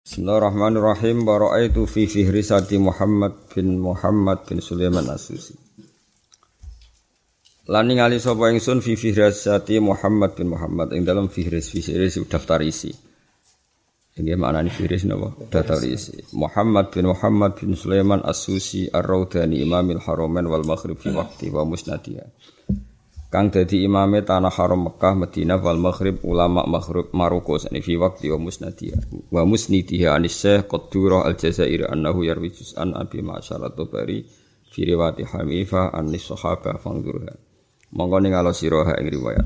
Bismillahirrahmanirrahim. Bara'aitu fi fihrisati Muhammad bin Sulaiman As-Susi. Lan ningali sapa ingsun fi fihrisati Muhammad bin Muhammad ing dalam fihris daftar isi. Inggih maknane fihris napa? Daftar isi. Muhammad bin Sulaiman As-Susi Ar-Raudani Imamil Haramain wal Maghrib fi waqti wa musnadiha. Kang dadi imame tanah haram Mekah, Madinah wal Maghrib ulama Maghrib Maroko sani fi waqti wa musnadiha anis Syekh Qaddurah Al-Jazairi annahu yarwi juz'an Abi Ma'syar at-Tabari fi riwayati Hanifa anis sahabah fangdurha. Monggo ningalo sira ing riwayat.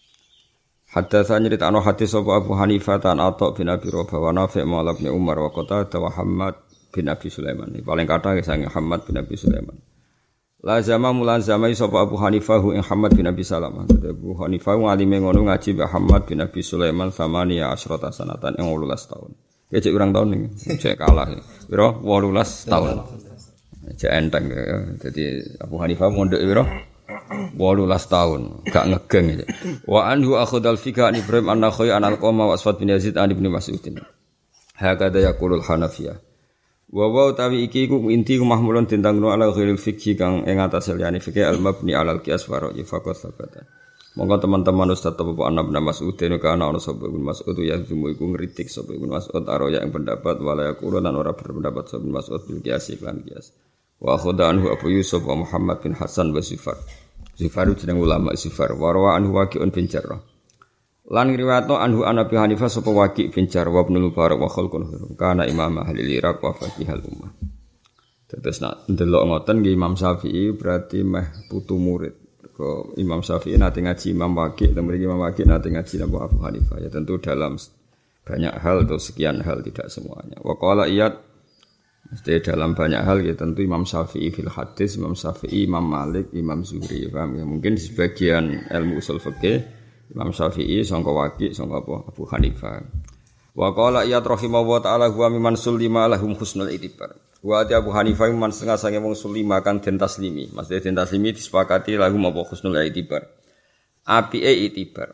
Hadatsa nyritano hadis sapa Abu Hanifah tan Atha bin Abi Rabah wa Nafi' maula bin Umar wa Qatadah wa Muhammad bin Abi Sulaiman. Paling kathah sange Muhammad bin Abi Sulaiman. Lazama mulazamai sapa Abu Hanifah ing Muhammad bin Abi Salamah. Abu Hanifah ngalime ngono ngaji Mbah Muhammad bin Abi Sulaiman samania asyrata sanatan ing 18 tahun. Ya cek urang tahun iki, cek kalah. Pira 18 tahun. Cek enteng ya. Dadi Abu Hanifah mondok pira 18 tahun, gak ngegeng. Wa anhu akhadal fika an Ibrahim an-Nakhai an al-Qama wa Aswad bin Yazid an Ibnu Mas'ud. Hakada yaqulul Hanafiyah. Wa utawi iki iku inti mahmulun tentang ala ghairil fikhi kang ing atas liyane fikih al-mabni alal qiyas wa ra'yi faqat sabata. Monggo teman-teman Ustaz Abu Anab bin Mas'ud dene kana ana sapa Ibnu Mas'ud ya jumu iku ngritik sapa Ibnu Mas'ud araya ing pendapat wala yaqulu lan ora berpendapat sapa Ibnu Mas'ud bil qiyas lan qiyas. Wa khudha anhu Abu Yusuf wa Muhammad bin Hasan wa Zufar. Zufar jeneng ulama Zufar wa rawa anhu Waqi'un bin Jarrah. Lan riwayatno anhu Abi Hanifah sapa Waqi' bin Jarrah wa Ibnu Mubarak wa khalqun kana imam ahli Iraq wa faqihal ummah. Terus nak ndelok ngoten nggih Imam Syafi'i berarti meh putu murid. Kok Imam Syafi'i nate ngaji Imam Waqi', mriki Imam Waqi' nate ngaji Abu Hanifah. Ya tentu dalam banyak hal atau sekian hal tidak semuanya. Wa qala iyad mesti dalam banyak hal ya tentu Imam Syafi'i fil hadis, Imam Syafi'i, Imam Malik, Imam Zuhri. Paham ya? Mungkin sebagian ilmu usul fikih Imam Syafi'i sangka Waqi' sangka Abu Hanifah. Wa qala iyad rahimahullah taala huwa mimman sulima lahum husnul itibar. Wa Abu Hanifah man setengah sange wong sulima kang den taslimi. Maksudnya den taslimi disepakati lahum apa husnul itibar. Apike itibar.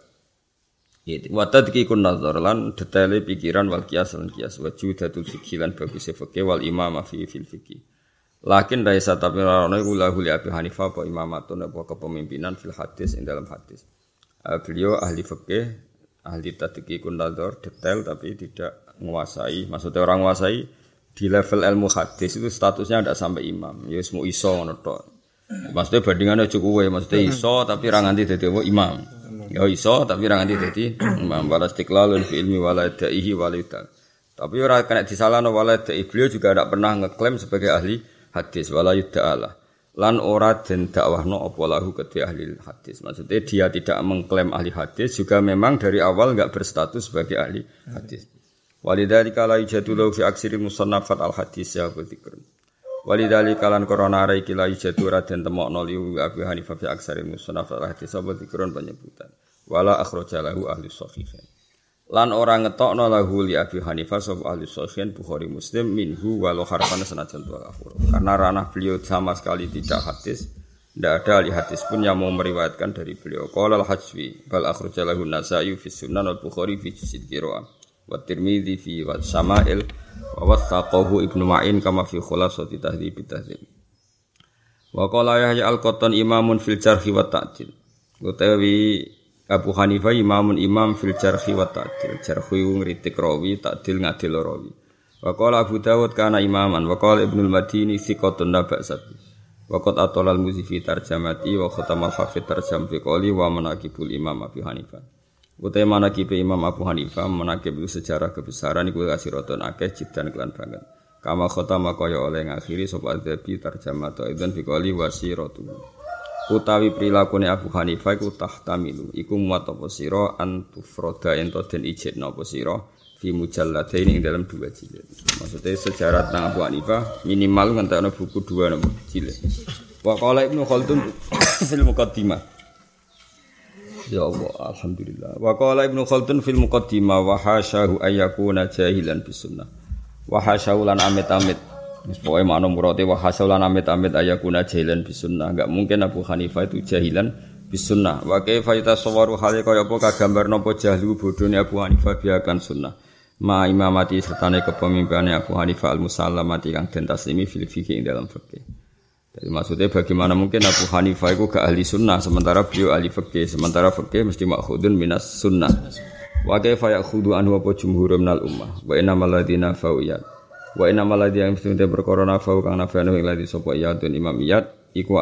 Wa tadqiqun nazar lan detaile pikiran wal qiyas lan qiyas wa judatul fikih lan bagus fikih wal imamah fi fil fikih. Lakin raisa tapi ana iku lahu li Abi Hanifah apa imamatun apa kepemimpinan fil hadis ing dalam hadis. Beliau ahli fikih, ahli tadqiqun nazar, detail tapi tidak menguasai. Maksudnya orang menguasai di level ilmu hadis itu statusnya tidak sampai imam. Ya semua iso ngono tok. Maksudnya bandingannya cukup maksudnya iso tapi ra nganti dadi imam. Ya iso tapi ra nganti dadi imam. Wala istiqlalun fi ilmi wala da'ihi walida. Tapi ora kena disalahno wala da'i. Beliau juga tidak pernah ngeklaim sebagai ahli hadis wala yuda'alah. Lan ora den dakwahno apa lahu kedhe ahli hadis. Maksudnya dia tidak mengklaim ahli hadis juga memang dari awal enggak berstatus sebagai ahli hadis. Walidzalika la yajadu fi aksiri musannafat al hadis ya dzikr. Walidzalika lan korona ara iki la yajadu ra den temokno li Abi Hanifah fi aksari musannafat al hadis apa dzikron penyebutan. Wala akhraja lahu ahli shahihain. Lan ora ngetokno lahu li Abi Hanifah sapa ahli shahihain Bukhari Muslim minhu walau harfan sanajan wa akhur. Karena ranah beliau sama sekali tidak hadis, tidak ada ahli hadis pun yang mau meriwayatkan dari beliau. Qala al-Hajwi bal akhraja lahu Nasa'i fi Sunan wal Bukhari fi Juz'il Qira'ah wa Tirmidzi fi Syama'il wa wathaqahu Ibnu Ma'in kama fi Khulasati Tahdhib at-Tahdzib. Wa qala Yahya al-Qattan imamun fil jarh wa ta'dil. Utawi Abu Hanifah imam fil jarhi wa ta'dil. Jarhi ngritik rawi, ta'dil ngadil rawi. Wa qala Abu Dawud kana imaman wa qala Ibnul Madini thiqatun naba'sat. Wa qad atala al-Muzifi tarjamati wa khatamal hafid tarjam fi qali wa manaqibul Imam Abu Hanifah. Utai manaqib Imam Abu Hanifah manaqib sejarah kebesaran iku kasiratun akeh jidan kelan banget. Kama khatama kaya oleh ngakhiri sapa Adzabi tarjamatu idzan fi qali wasiratu. Utawi prilakune Abu Hanifah iku tahtamilu iku muat apa sira antufroda ento den ijekno apa sira fi mujalladain ing dalam 2 jilid. Maksudnya sejarah tentang Abu Hanifah minimal ngentekno buku 2 nomor jilid. Wa qala Ibnu Khaldun fil muqaddimah. Ya Allah alhamdulillah. Wa qala Ibnu Khaldun fil muqaddimah wa hasyahu ayyakuna jahilan bis sunnah. Wa hasyahu lan amit-amit pokoke makna murate wa hasalan amit-amit ayakuna jahilan bisunnah. Enggak mungkin Abu Hanifah itu jahilan bisunnah. Wa kaifa yatasawwaru hale kaya apa kagambar napa jahlu bodhone Abu Hanifah biakan sunnah. ma imamati sertane kepemimpinane Abu Hanifah al-Musallamati kang den taslimi fil fikih ing dalam fikih. Jadi maksudnya bagaimana mungkin Abu Hanifah itu gak ahli sunnah sementara beliau ahli fikih, sementara fikih mesti makhudun minas sunnah. Wa kaifa ya'khudhu anhu apa jumhur minal ummah wa innamal ladzina fa'iyat wa innamal ladzina mesti berkorona fa'u kang nafanu ing ladzi sapa iyadun imamiyat iku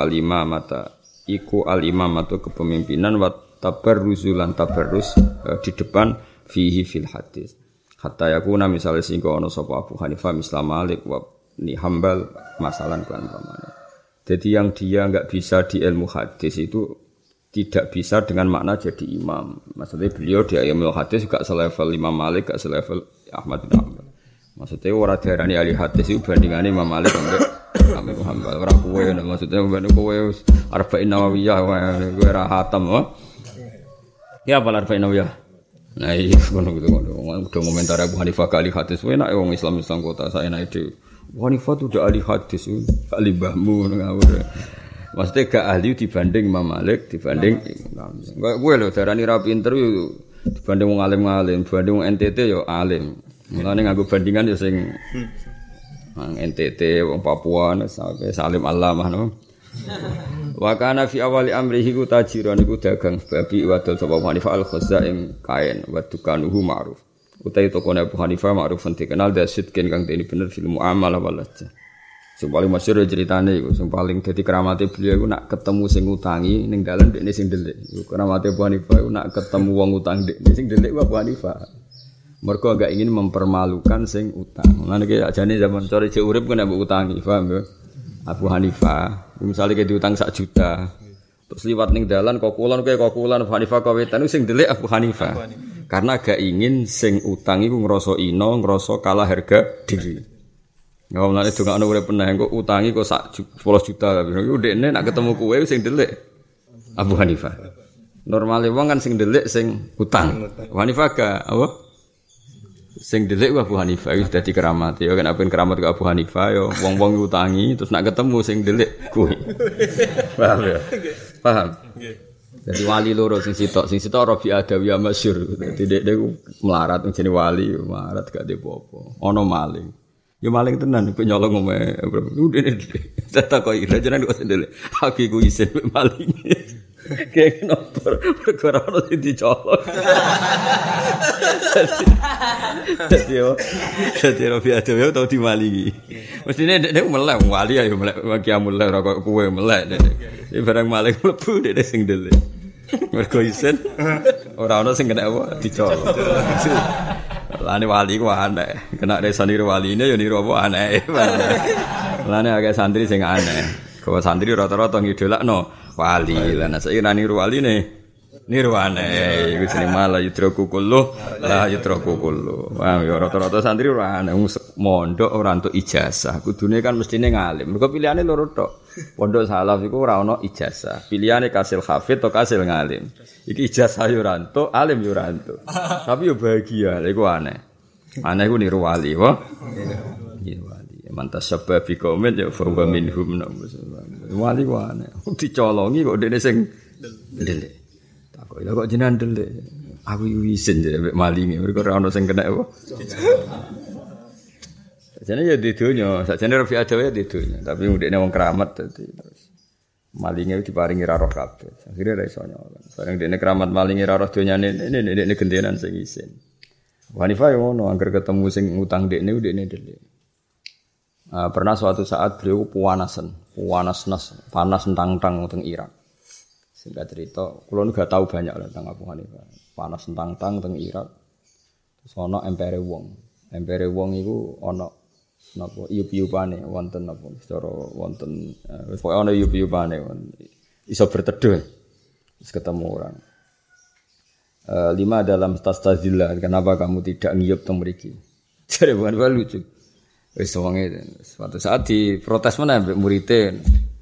al-imamatu kepemimpinan wa tabarruzulan tabarrus di depan fihi fil hadis. Hatta yakuna misalnya sehingga ana sapa Abu Hanifah misal Malik wa ni Hambal masalan kan pamane. Jadi yang dia enggak bisa di ilmu hadis itu tidak bisa dengan makna jadi imam. Maksudnya beliau di ilmu hadis juga selevel Imam Malik, gak selevel Ahmad bin Hanbal. Maksudnya ora diarani ahli hadis itu bandingane Imam Malik ambek Ahmad bin Hanbal. Ora kowe maksudnya ben kowe arba'in nawawiyah kowe ora hatam wae. Ya apa arba'in nawawiyah? Nah iki ngono udah komentar Abu Hanifah kali hadis enak wong Islam kota saya enak itu. Abu Hanifah itu udah ahli hadis kali mbahmu ngawur. Maksudnya gak ahli dibanding Imam Malik dibanding Imam. Kowe lho darani ra pinter yo dibanding wong alim-alim, dibanding wong NTT yo alim. Mulane nganggo bandingan yo sing NTT wong Papua sampai Salim Allamah no. Wa kana fi awali amrihi ku tajiran iku dagang babi wadol sapa Abu Hanifah al-Khazza ing kain wa dukanuhu ma'ruf. Utai tokone Abu Hanifah ma'ruf dikenal dasidken kang dene bener fil muamalah walajah. Sing paling masyhur ceritane iku sing paling dadi keramate beliau iku nak ketemu sing utangi ning dalan dekne sing ndelik. Iku keramate Abu Hanifah iku nak ketemu wong utang dekne sing ndelik Abu Hanifah. Mergo agak ingin mempermalukan sing utang. Mulane ki ajane zaman sore cek urip kena mbok utangi, paham ya? Abu Hanifah, misalnya kayak diutang 1 juta, terus liwat ning dalan kokulan Abu Hanifah kawetan sing ndelik Abu Hanifah. Karena gak ingin sing utang iku ngrasa ino, ngrasa kalah harga diri. Nggak mulane dongakno urip peneh kok utangi kok 10 juta. Iku dekne nak ketemu kowe sing ndelik Abu Hanifah. Normale wong kan sing ndelik sing utang. Abu Hanifah gak apa? Sing ndelik Abu Hanifah wis dadi keramat. Ya kan apen keramat ke Abu Hanifah ya wong-wong utangi terus nak ketemu sing ndelik kowe. Paham ya? Paham. Jadi wali loro sing sitok Rabi Adawiyah masyhur. Dadi dekne melarat jenenge wali, melarat gak apa-apa. Ana maling. Ya maling tenan kok nyolong omae. Udene. Takoki ra jenenge kok sendele. Aku iku isin maling. Kayak nopo perkara ono sing dicolong. Jadi Rabi Adawiyah tau dimalingi. Mestine nek melek wali ayo melek kiamul ora kok kowe melek. Iki barang maling mlebu nek sing ndele. Mergo isin ora ono sing kena apa dicolong. Lane wali ku aneh. Kena desa niru waline ya niru apa aneh. Lane akeh santri sing aneh. Kau santri rata-rata ngidolakno wali. Lah saiki ra niru waline. Niru aneh. Iku jeneng malah yudraku kullu, la yudraku kullu. Wah, ya rata-rata santri ora aneh mondok ora entuk ijazah. Kudune kan mestine ngalim. Mergo pilihane loro tok. Pondok salaf iku ora ono ijazah. Pilihane kasil hafid atau kasil ngalim. Iki ijazah yo ora entuk, alim yo ora entuk. Tapi yo bahagia, lha iku aneh. Aneh iku niru wali, wae. Iya wali. Mantas sebab komen ya fa minhum wali ku aneh. Dicolongi kok dene sing ndelik. Takok lha kok jenengan ndelik. Aku isin jare malinge, mergo ora ono sing kena apa. Sajane ya di donya, sajane Rabi Adawiyah di donya, tapi ndekne wong keramat dadi terus malinge diparingi ra roh kabeh. Akhire ra iso nyolong. Bareng ndekne keramat malinge ra roh donyane ndekne gendenan sing isin. Hanifah yo ngono, angger ketemu sing ngutang ndekne ndelik. Pernah suatu saat beliau panas tentang Irak. Singkat cerita, kula nu gak tahu banyak tentang Abu Hanifah. Panas tentang Irak. Terus ana empere wong. Empere wong iku ana napa iup-iupane wonten napa secara wonten wis pokoke ana iup-iupane iso berteduh. Terus ketemu orang. 5 dalam tastazillah, kenapa kamu tidak ngiyup teng mriki? Jare bukan lucu. Wis wonge suatu saat diprotes meneh mbek muridé.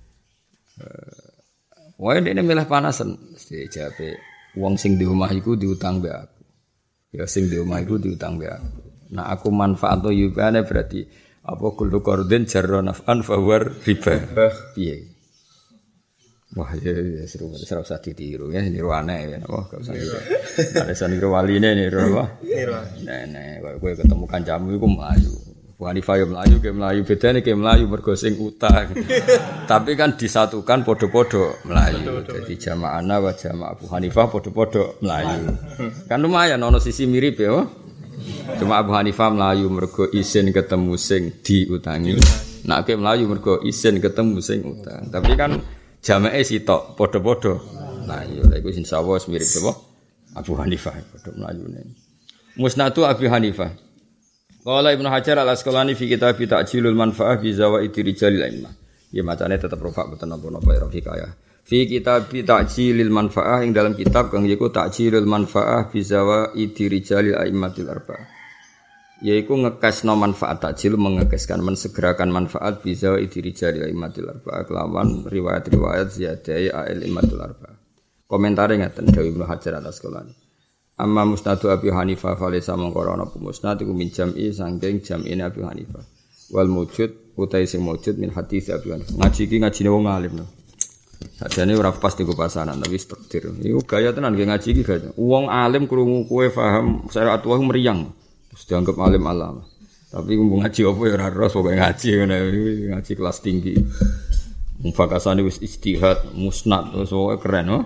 Wae dene milih panasen, mesti jawabe wong sing di omah iku diutang mbek aku. Ya sing di omah iku diutang mbek aku. Nah aku manfaat yubane berarti apa kullu qardin jarra naf'an fa war riba. Piye? Wah, ya seru, ora usah ditiru ya, niru aneh ya. Wah, gak usah niru. Ada niru waline niru apa? Niru. Nah, kowe ketemu kancamu iku mlayu. Abu Hanifah ya mlayu, ke mlayu bedane ke mlayu mergo sing utang. Tapi kan disatukan podo-podo mlayu. Jadi jamaahna wa jamaah Abu Hanifah podo-podo mlayu. Kan lumayan ana sisi mirip ya. Cuma Abu Hanifah mlayu mergo izin ketemu sing diutangi. Nek ke mlayu mergo izin ketemu sing utang. Tapi kan jamae sitok padha-padha. Nah, iya lha iku insyaallah mirip apa? Abu Hanifah padha mlayune. Musnadu Abu Hanifah. Qala Ibnu Hajar Al-Asqalani fi kitab Ta'jilul Manfaah bi Zawaidi Rijalil A'immah. Ya macane tetep rofa mboten napa-napa ya kaya. Fi kitab Ta'jilil Manfaah ing dalam kitab kang yiku Ta'jilul Manfaah bi Zawaidi Rijalil A'immatil Arba'ah. Yaiku ngekesno manfaat takjil mengekeskan mensegerakan manfaat bisa idirijalil aimatul arba'ah kelawan riwayat-riwayat ziyadai aimatul arba'ah. Komentare ngaten Dawi Ibnu Hajar Al-Asqalani. Amma musnadu Abi Hanifah falaysa mangkara apa musnad iku min jam'i saking jam'ine Abi Hanifah. Wal mujud utai sing mujud min hadis Abi Hanifah. Ngaji iki ngajine wong alim lho. Sajane ora pas digo pasanan tapi takdir. Iku gaya tenan ngaji iki gaya. Wong alim krungu kowe paham syariat wae meriang. Terus dianggap alim alam. Tapi ngomong ngaji apa ya ora ros pokoke ngaji ngene ngaji kelas tinggi. Mufakasane wis ijtihad, musnad, soe keren oh.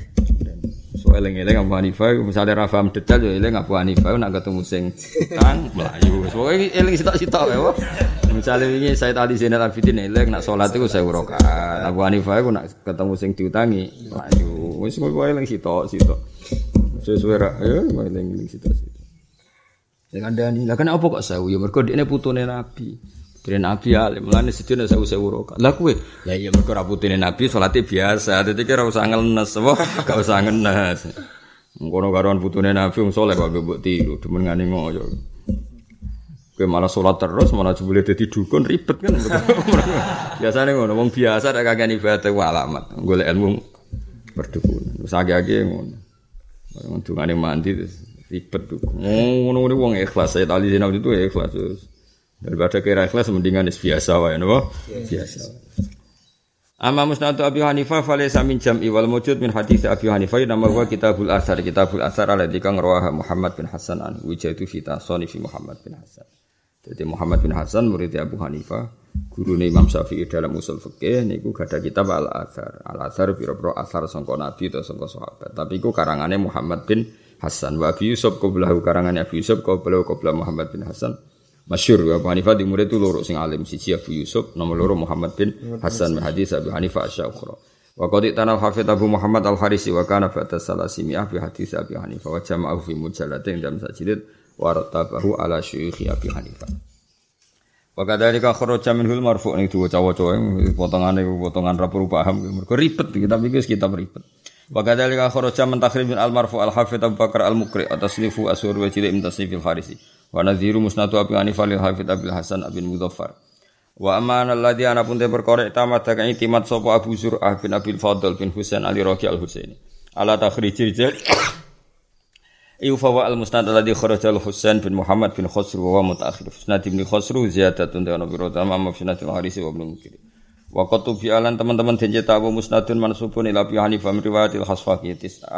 So eling-eling Abu Hanifah misale ra paham detail ya eling Abu Hanifah nek ketemu sing utang mlayu. Pokoke eling sitok-sitok wae. Misale wingi Said Ali Zainal Abidin eling nek salat iku 1000 rakaat. Abu Hanifah iku nek ketemu sing diutangi mlayu. Wis kowe eling sitok-sitok. Sesuai ra ya eling sitok-sitok. Ya kandhani. Lah kan apa kok 1000 ya mergo dekne putune Nabi. Putune Nabi alim lan sedina 1000 rakaat. Lah kowe ya iya mergo ra putune Nabi salate biasa. Dadi kira ora usah ngenes apa gak usah ngenes. Ngono karoan putune Nabi wong saleh kok mbok tiru demen ngene ngoyo. Kowe malah salat terus malah jebule dadi dukun ribet kan. Biasane ngono wong biasa nek kagek ibadah ku alamat golek ilmu perdukunan. Wis age-age ngono. Wong dungane mandi ribet tuh. Ngono-ngono wong ikhlas. Saya tali Zainal itu ikhlas. Daripada kira ikhlas mendingan biasa wae napa? Biasa. Amma musnad Abi Hanifah falaysa min jam'i wal mujud min hadits Abi Hanifah nama huwa Kitabul Athar. Kitabul Athar alladzi kang rawaha Muhammad bin Hasan an wujadu fi tasanifi Muhammad bin Hasan. Jadi Muhammad bin Hasan murid Abu Hanifah, gurune Imam Syafi'i dalam usul fikih niku gadah kitab Al-Athar. Al-Athar pira-pira athar sangka Nabi utawa sangka sahabat. Tapi iku karangane Muhammad bin Hasan wa Abi Yusuf qablahu karangan Abi Yusuf qabla Muhammad bin Hasan masyhur Abu Hanifah di murid itu loro sing alim siji Abu Yusuf nomor loro Muhammad bin Hasan min hadis Abu Hanifah asy-Syukhra wa qad tanal hafid Abu Muhammad Al-Harisi wa kana ba'da salasimiah bi hadis Abi Hanifah wa jama'ahu fi mujallatin dalam sajilid wa rattabahu ala syuyukh Abi Hanifah wa kadzalika kharaja minhul marfu' niku waca-waca potongan ra perlu paham mergo ribet kitab iki kitab ribet. Wa kadzalika kharaja min takhrib al-marfu' al-hafidz Abu Bakar al-Muqri at-tasnifu asur wa jili' min tasnif al-Harisi wa nadhiru musnad Abi Hanifah lil hafidz Abil Hasan bin Mudzaffar wa amana alladhi ana pun te perkara tamat kang itimat sapa Abu Zur'ah bin Abil Fadl bin Husain Ali Raqi al-Husaini ala takhrijil Iufa al-musnad alladhi kharaja al-Husain bin Muhammad bin Khosru wa mutaakhir musnad bin Khosru ziyadatun wa nabiratan amma musnad al-Harisi wa ibn Mukri wa qatubi alan teman-teman den cetak Abu Musnadun mansubun ila Abi Hanifah min riwayatil Khasfaqi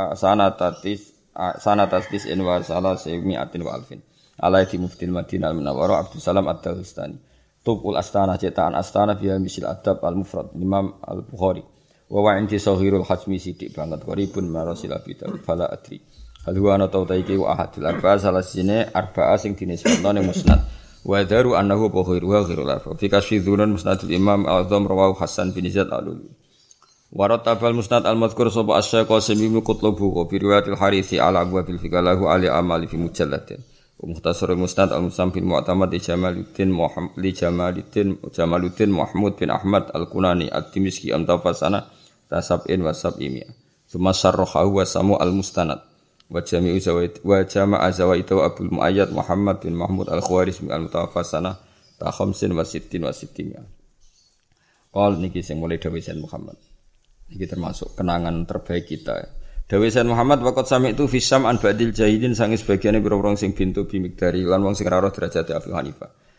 sanatatis in wa salasimi'atin wa alfin alaiti muftil Madinah al-Munawwarah Abdul Salam Ad-Dawistani Tubul Astana cetakan Astana biha misil adab al-mufrad Imam al-Bukhari wa inti sahirul hajmi sidik banget qaribun marasil abidal fala adri hal huwa ana tautaiki wa ahadul arba'ah salasine arba'ah sing dinisbatkan musnad wa daru annahu bukhari wa ghairu lafa fi kasfi dzunun musnadul imam al-azam rawahu Hasan bin Zaid al-Lulu wa ratabal musnad al-madhkur sapa asy-Syaikh Qasim bin Qutlubu wa bi riwayatil Harisi ala abwabil fikalahu ali amali fi mujalladin wa mukhtasarul musnad al-Musam bin Mu'tamad li Jamaluddin Mahmud bin Ahmad al-Kunani at-Timishki amtafasana tasab'in wa sab'imiyah summa syarrahu wa samu al-mustanad wa jami'u zawaid wa jama'a zawaidu Abdul Muayyad Muhammad bin Mahmud al-Khawarizmi al-Mutawaffasana ta 65 wa 60. Qol niki sing mulai dawuh Sayyid Muhammad. Niki termasuk kenangan terbaik kita. Dawuh Sayyid Muhammad waqt sami itu fisam an ba'dil jahidin sange sebagiane pira-pira sing bintu bimigdari lan wong sing ora roh derajat Abu Hanifah.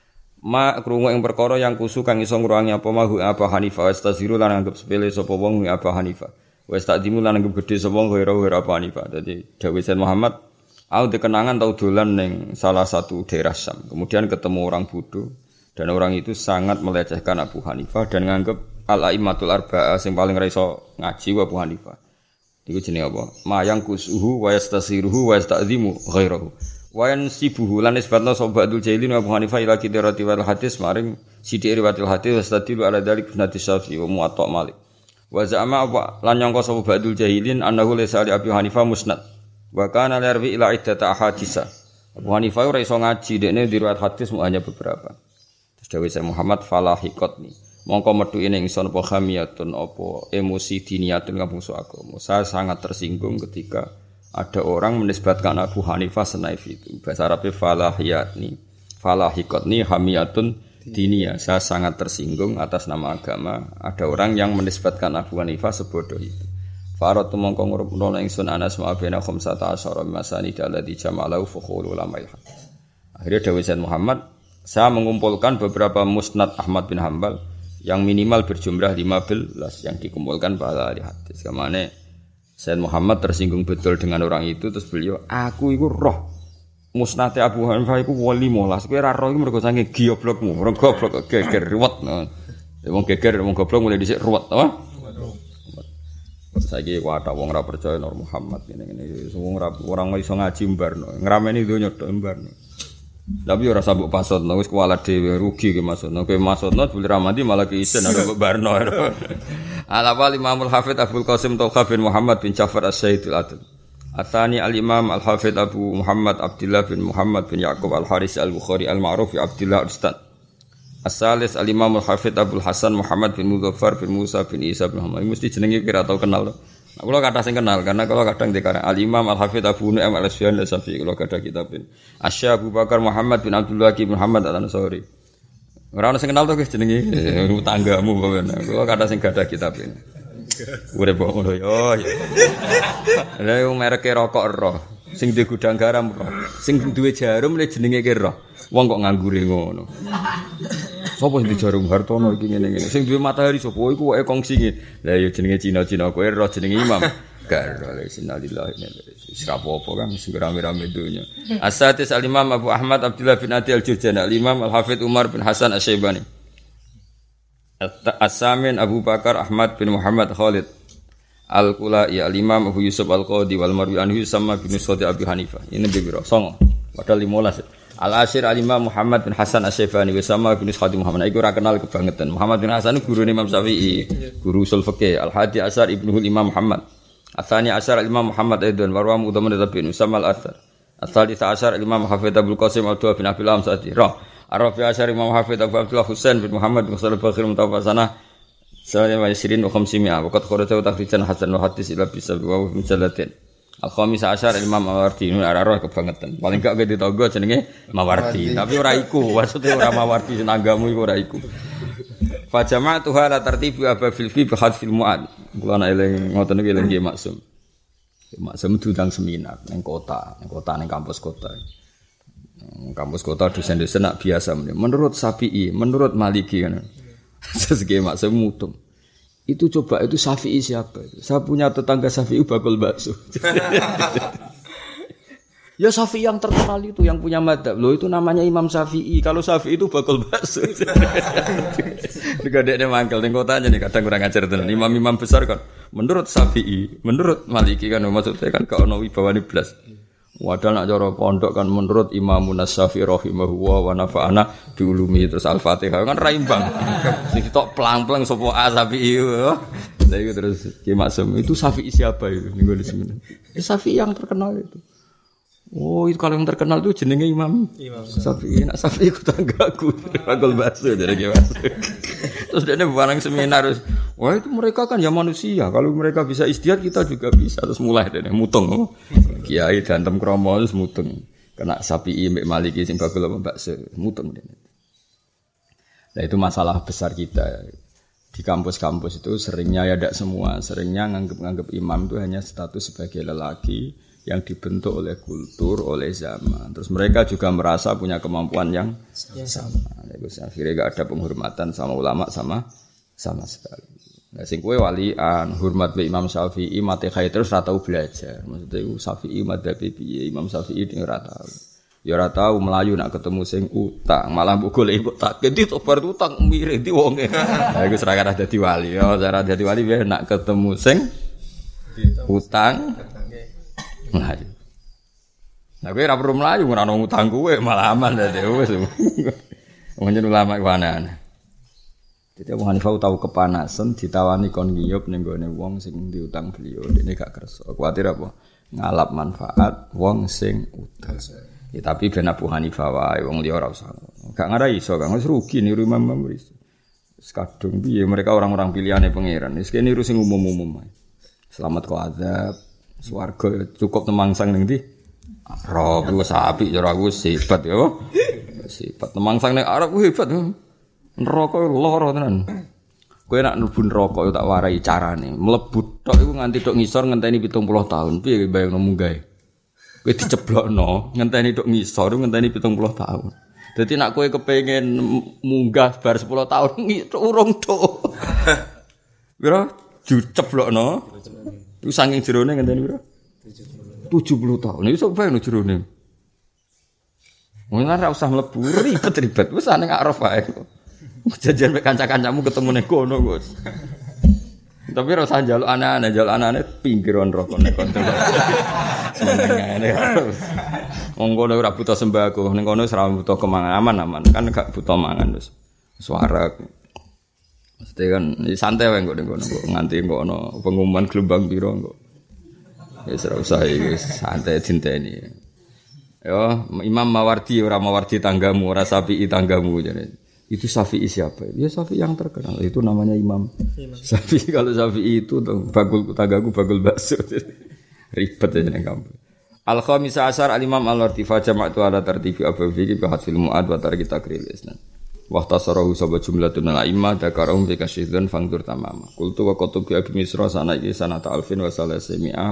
Ma krungu ing perkara yang kusu kang iso ngruwangi apa Abu Hanifah wastaziru lan anggap sepele sapa wong Abu Hanifah. Wis tak dimu lan anggap gedhe sapa ora Abu Hanifah. Dadi dawuh Sayyid Muhammad, aku dikenangan tau dolan ning salah satu daerah Syam. Kemudian ketemu orang bodoh dan orang itu sangat melecehkan Abu Hanifah dan nganggep al-aimmatul arba'ah sing paling ra iso ngaji Abu Hanifah. Iku jenenge apa? Mayang kusuhu wa yastasiruhu wa yasta'zimu ghairahu. Wa yansibuhu lan isbatna sahabatul jahilin Abu Hanifah ila kidrati wal hadis maring sidi riwayatil hadis wastadilu ala dzalik sunati Syafi'i wa Muwatta Malik. Wa za'ama lan nyangka sahabatul jahilin annahu laysa li Abi Hanifah musnad. Wa kana larwi ila iddata ahadisa. Abu Hanifah ora iso ngaji dekne di riwayat hadis mu hanya beberapa. Terus dawuh Sayyid Muhammad falahikotni. Mongko metu ing ingsun apa khamiyatun apa emosi diniyatun kabungsu agama. Saya sangat tersinggung ketika ada orang menisbatkan Abu Hanifah senaif itu. Bahasa Arabnya falahikotni hamiyatun diniyah. Saya sangat tersinggung atas nama agama. Ada orang yang menisbatkan Abu Hanifah sebodoh itu. Faratu mongko ngurupno ingsun anas ma'abena khamsata asyara masani dalati jama'alahu fukhul ulama ilhad. Akhirnya dawuh Sayyid Muhammad, saya mengumpulkan beberapa musnad Ahmad bin Hanbal yang minimal berjumlah 15 yang dikumpulkan pada ahli hadis. Kemana Sayyid Muhammad tersinggung betul dengan orang itu, terus beliau, aku itu roh musnad Abu Hanifah itu 15. Kowe ra roh iku mergo saking goblokmu, ora goblok geger ruwet. Wong geger wong goblok mulai dhisik ruwet, apa? Saiki wadah wong ora percaya Nur Muhammad ngene-ngene. Wong ora iso ngaji mbarno. Ngrameni donya tok mbarno. Tapi ora sabuk pasutno wis kuwalat dhewe rugi ki maksudno. Kowe maksudno buli ramadi malah ki isen ada mbarno. Al-awwal Imamul Hafidz Abdul Qasim Tauhid bin Muhammad bin Ja'far As-Sayyidul Adil. Atsani al-Imam Al-Hafidz Abu Muhammad Abdullah bin Muhammad bin Yaqub Al-Haris Al-Bukhari Al-Ma'ruf Abdullah Ustad. As-Salis al-Imam Al-Hafidz Abdul Hasan Muhammad bin Mudzaffar bin Musa bin Isa bin Muhammad. Mesti jenenge kira tau kenal. Nah, kalau kata sing kenal karena kalau kadang dikara Al-Imam Al-Hafidz Abu Nu'aim Al-Asfiyan Al-Safi kalau kada kitabin. Asy Abu Bakar Muhammad bin Abdullah bin Muhammad Al-Ansari. Ora ono sing kenal to guys jenenge tanggamu pokoknya. Kalau kada sing kada kitabin. Urip kok ngono yo. Lah yo mereke rokok roh. Sing duwe gudang garam roh. Sing duwe jarum le jenenge ki roh. Wong kok nganggure ngono. Sopo sing jarum Hartono iki ngene-ngene. Sing duwe matahari sapa iku wae kongsi iki. Lah ya jenenge Cina-Cina kowe roh jenenge Imam. Garo le sinalillah ini. Wis rapopo kan sing rame-rame donya. As-Satis al-Imam Abu Ahmad Abdullah bin Adi al-Jurjani, al-Imam Al-Hafidz Umar bin Hasan Asy-Syaibani. As-Samin Abu Bakar Ahmad bin Muhammad Khalid Al-Qulai al-Imam Abu Yusuf Al-Qadi wal Marwi anhu sama bin Sudi Abi Hanifah. Ini biro songo. Padahal 15. Al-Ashir al-Imam Muhammad bin Hasan Asy-Syaibani sama bin Khadi Muhammad. Iku ora kenal kebangetan. Muhammad bin Hasan guru Imam Syafi'i, guru usul fikih. Al-Hadi Asyar Ibnu Imam Muhammad. Al-Thani Asyar al-Imam Muhammad Aidun warwa mudhaman bin Usama al-Athar. Al-Thalits Asyar al-Imam Hafidz Abdul Qasim Abdullah bin Abil Amsati. Ar-Rafi' Asyar Imam Hafidz Abu Abdullah Husain bin Muhammad bin Shalih Bakhir Mutawaffanah. Sallallahu alaihi wasallam wa khamsimiyah. Waqad kharaja takhrijan hasan wa hadis ila bisa wa mujallatin. Al-Khamis Asyar Imam Mawardi ora kebangetan. Paling gak ke ditangga jenenge Mawardi, tapi ora iku. Maksude ora Mawardi senanggamu iku ora iku. Fa jama'atuha la tartibi ababil fi hadfil mu'ad. Kula nek eling ngoten iki eling Maksum. Maksum diundang seminar ning kota ning kampus kota. Kampus kota dosen-dosen nak biasa menurut Syafi'i, menurut Maliki kan. Sesge Maksum mutung. Itu coba itu Syafi'i siapa itu? Saya punya tetangga Syafi'i bakul bakso. Ya Syafi'i yang terkenal itu yang punya madzhab. Loh itu namanya Imam Syafi'i. Kalau Syafi'i itu bakul bakso. Digadekne mangkel ning kotanya nih kadang kurang ajar tenan. Imam-imam besar kan menurut Syafi'i, menurut Maliki kan maksudnya kan gak ono wibawane blas. Wadah nak cara pondok kan menurut Imamun Asy-Syafi'i rahimahullah wa nafa'ana bi ulumi terus Al-Fatihah kan raimbang. Sing tok plang-plang sapa Syafi'i. Lah itu terus Ki Maksum itu Syafi'i siapa itu ning ngene sini. Ya Syafi'i yang terkenal itu. Oh, itu kalau yang terkenal itu jenenge Imam Syafi'i. Nak Syafi'i ku tanggaku. Bagol bakso dari Ki Maksum. Terus dia barang seminar terus, wah itu mereka kan ya manusia. Kalau mereka bisa istiad kita juga bisa. Terus mulai dia mutung. Kiai dantem kromo terus mutung. Kena Syafi'i mbek Maliki sing bagol apa bakso mutung dia. Nah itu masalah besar kita. Di kampus-kampus itu seringnya ya tidak semua. Seringnya nganggep imam itu hanya status sebagai lelaki yang dibentuk oleh kultur, oleh zaman. Terus mereka juga merasa punya kemampuan yang sama. Terus akhirnya gak ada penghormatan sama ulama sama sekali. Nah, sing kowe walian, hormat be Imam Syafi'i, mate khair terus ora tau belajar. Maksudnya iku Syafi'i madzhab piye, Imam Syafi'i dhewe ora tau. Ya ora tau melayu nak ketemu sing utang, malah mbok golek kok tak ganti to bar utang mirip di wonge. Lah iku ora kada dadi wali. Ya cara dadi wali piye nak ketemu sing utang. Melayu. Nah kowe ora perlu melayu ora ono utang kowe malah aman dadi wis. Wong ulama iku aneh. Jadi Abu Hanifah tahu kepanasan ditawani kon ngiyup ning gone wong sing diutang beliau. Dene gak kersa. Kuwatir apa? Ngalap manfaat wong sing utang. Ya tapi ben Abu Hanifah wae wong liya ora usah. Gak ngarai iso, gak wis rugi niru Imam Malik. Wis kadung piye mereka orang-orang pilihane pangeran. Wis kene niru sing umum-umum ae. Selamat kok azab, swarga cukup temangsang ning ndi? Arab ku sapi cara aku hebat ya. Sifat temangsang ning Arab ku hebat. Neraka lara tenan. Kowe nek mlebu neraka tak warai carane. Mlebu tok iku nganti tok ngisor ngenteni 70 tahun. Piye bayangno munggah. Kowe diceblokno ngenteni tok ngisor ngenteni 70 tahun. Dadi nek kowe kepengin munggah bar 10 tahun urung tok. Pira diceblokno. Iku saking jerone ngenteni pira? 70 tahun. Iso bayangno jerone. Wong ora usah mlebu ribet-ribet. Wis ning arep wae. Jajan mek kanca-kancamu ketemu ning kono, Gus. Tapi ora usah njaluk aneh-aneh pinggiran rokok nek kono. Senengane. Wong kono ora butuh sembako, ning kono ora butuh kemangan, aman-aman. Kan gak butuh mangan wis. Suara. Mesti kan santai wae kok ning kono, nganti kok ana pengumuman gelombang piro kok. Wis ora usah santai dinteni. Yo, Imam Mawardi ora Mawardi tanggamu, ora Syafi'i tanggamu jane. Itu Syafi'i siapa? Ya Syafi'i yang terkenal. Itu namanya Imam Syafi'i. Kalau Syafi'i itu bagul tanggaku bagul bakso. Ribet aja ning kampung. Al-Khamisa Asyar Al-Imam Al-Wartifa jama'atu ala tartibi abafiqi bi hadfil mu'ad wa tariki takril isnan. Wa tasarahu sabab jumlatun al-a'immah dakarahum fi kasyidun fangdur tamama. Qultu wa qutubi abi Misra sanaki sanata alfin wa salasimi'ah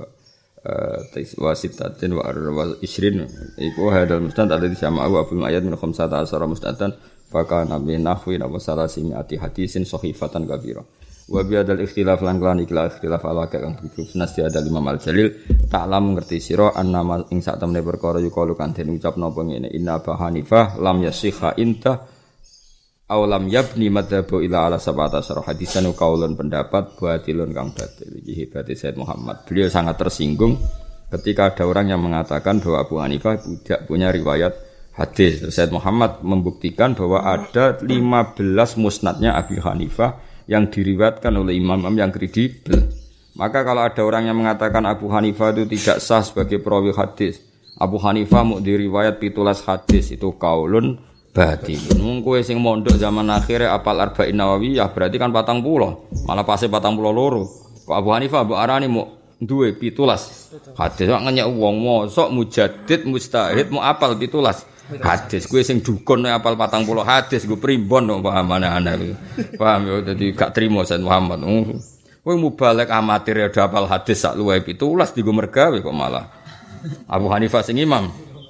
wa sittatin wa isrin. Iku hadal mustad alladhi sama'ahu Abul Ma'yad min khamsata asyara mustatan faka nabi nahwi wa salasimi'ati hadisin sahifatan kabira. Wa biadal ikhtilaf lan kelan ikhtilaf ala kang nasti ada Imam Al-Jalil ta'lam ngerti sira annama ing sak temene perkara yukalu kan den ucap napa ngene inna Abu Hanifah lam yasikha inta aw lam yabni madhabu ila ala sabata sarah hadisan kaulun pendapat batilun kang batil iki hebate Said Muhammad. Beliau sangat tersinggung ketika ada orang yang mengatakan bahwa Abu Hanifah tidak punya riwayat hadis. Said Muhammad membuktikan bahwa ada 15 musnadnya Abu Hanifah yang diriwayatkan oleh imam-imam yang kredibel. Maka kalau ada orang yang mengatakan Abu Hanifah itu tidak sah sebagai perawi hadis, Abu Hanifah mau diriwayat 17 hadis, itu kaulun batil. Mung kowe sing mondok zaman akhir apal Arba'in Nawawiyah berarti kan 40, malah pase 42. Kok Abu Hanifah mbok arani mau duwe 17 hadis. Kok ngenyek wong mosok mujaddid mustahid mau apal 17 hadis. Kowe sing dukun apal 40 hadis gue primbon kok pamane ana. Paham ya dadi gak trimo Said Muhammad. Kowe mubalek amatir ya apal hadis sak luwih 17 digo mergawe kok malah Abu Hanifah sing imam.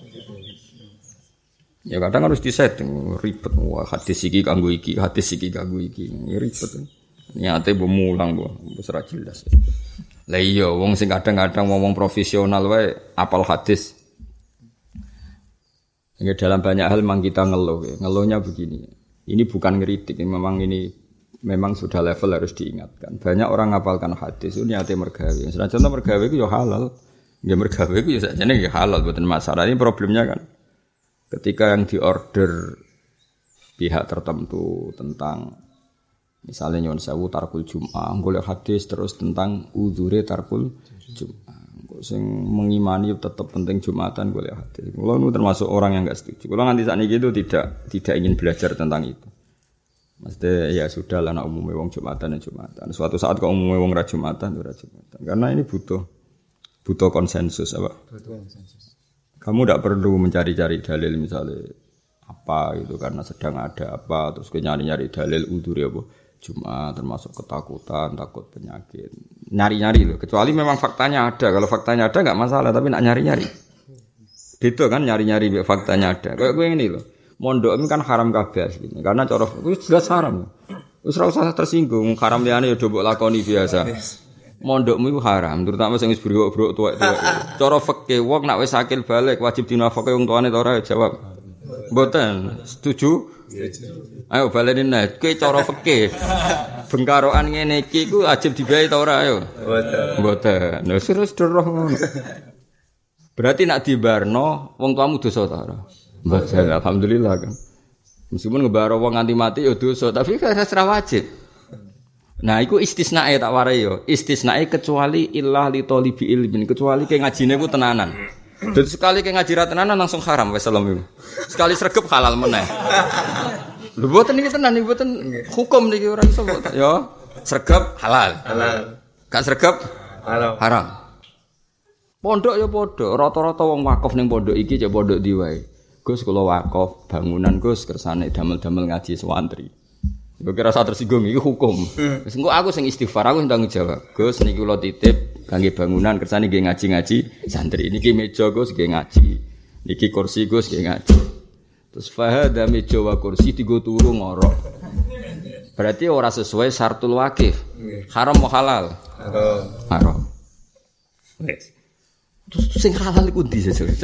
Ya kadang harus disetting ribet. Wah hadis iki kanggo iki, hadis iki kanggo iki. Ya ribet. Niate mbok mulang mbok wis ora jelas. Lah iya wong sing kadang-kadang ngomong profesional wae apal hadis. Ya, dalam banyak hal memang kita ngeluh. Ngeluhnya begini. Ini bukan ngeritik, memang sudah level harus diingatkan. Banyak orang ngapalkan hadis itu niate mergawe. Contoh mergawe itu ya halal. Ya mergawe itu ya sakjane ya halal mboten masalah. Ini problemnya kan ketika yang diorder pihak tertentu tentang misalnya nyon sewu tarkul Jum'ah, golek hadis terus tentang uzure tarkul Jum'ah. Sing mengimani tetap penting Jumatan golek hadis. Kulo nu termasuk orang yang enggak setuju. Kulo nganti sakniki itu tidak ingin belajar tentang itu. Maksudnya ya sudah lah nek umume wong Jumatan ya Jumatan. Suatu saat kok umume wong ra Jumatan ora Jumatan. Karena ini butuh konsensus apa? Butuh konsensus. Kamu tidak perlu mencari-cari dalil misalnya apa itu karena sedang ada apa terus nyari-nyari dalil udhur apa Jumat termasuk ketakutan, takut penyakit. Nyari-nyari loh, kecuali memang faktanya ada. Kalau faktanya ada enggak masalah, tapi nak nyari-nyari. Itu kan nyari-nyari faktanya ada. Kayak gue ini loh. Mondok ini kan haram kabeh asline. Karena cara wis jelas haram. Wis ora usah tersinggung, haram liyane ya do mbok lakoni biasa. Mondokmu iku haram, terutama sing wis brok-brok tuwek-tuwek. Cara fikih wong nak wis akil balik wajib dinafkahi wong tuane ta ora jawab. Mboten, setuju? Ayo baleni nek kowe cara fikih. Bengkaroan ngene iki ku wajib dibayar ta ora ayo? Mboten. Nah serius roh ngono. Berarti nak dibarno wong tuamu dosa ta ora? Mboten, alhamdulillah kan. Meskipun ngebaro wong nganti mati ya dosa, tapi kan ora wajib. Nah, iku istisnae tak warai yo. Istisnae kecuali illah li talibi ilmin, kecuali ke ngajine ku tenanan. Dan sekali ke ngaji ra tenanan langsung haram wis salam iku. Sekali sregep halal meneh. Lho mboten iki tenan iki mboten hukum niki ora iso yo. Sregep halal. Halal. Gak sregep haram. Pondok ya padha, rata-rata wong wakaf ning pondok iki cek pondok ndi wae. Gus kula wakaf bangunan Gus kersane damel-damel ngaji santri. Gue kira saya tersinggung, itu hukum. Engko aku sing istighfar, aku sing tanggung jawab. Gus niki kula titip kangge bangunan kersane nggih ngaji-ngaji santri. Niki meja Gus nggih ngaji. Niki kursi Gus nggih ngaji. Terus fahada meja wa kursi digo turu ngorok. Berarti ora sesuai syartul wakif. Haram mau halal? Haram. Wes. Terus sing halal iku ndi sesuk?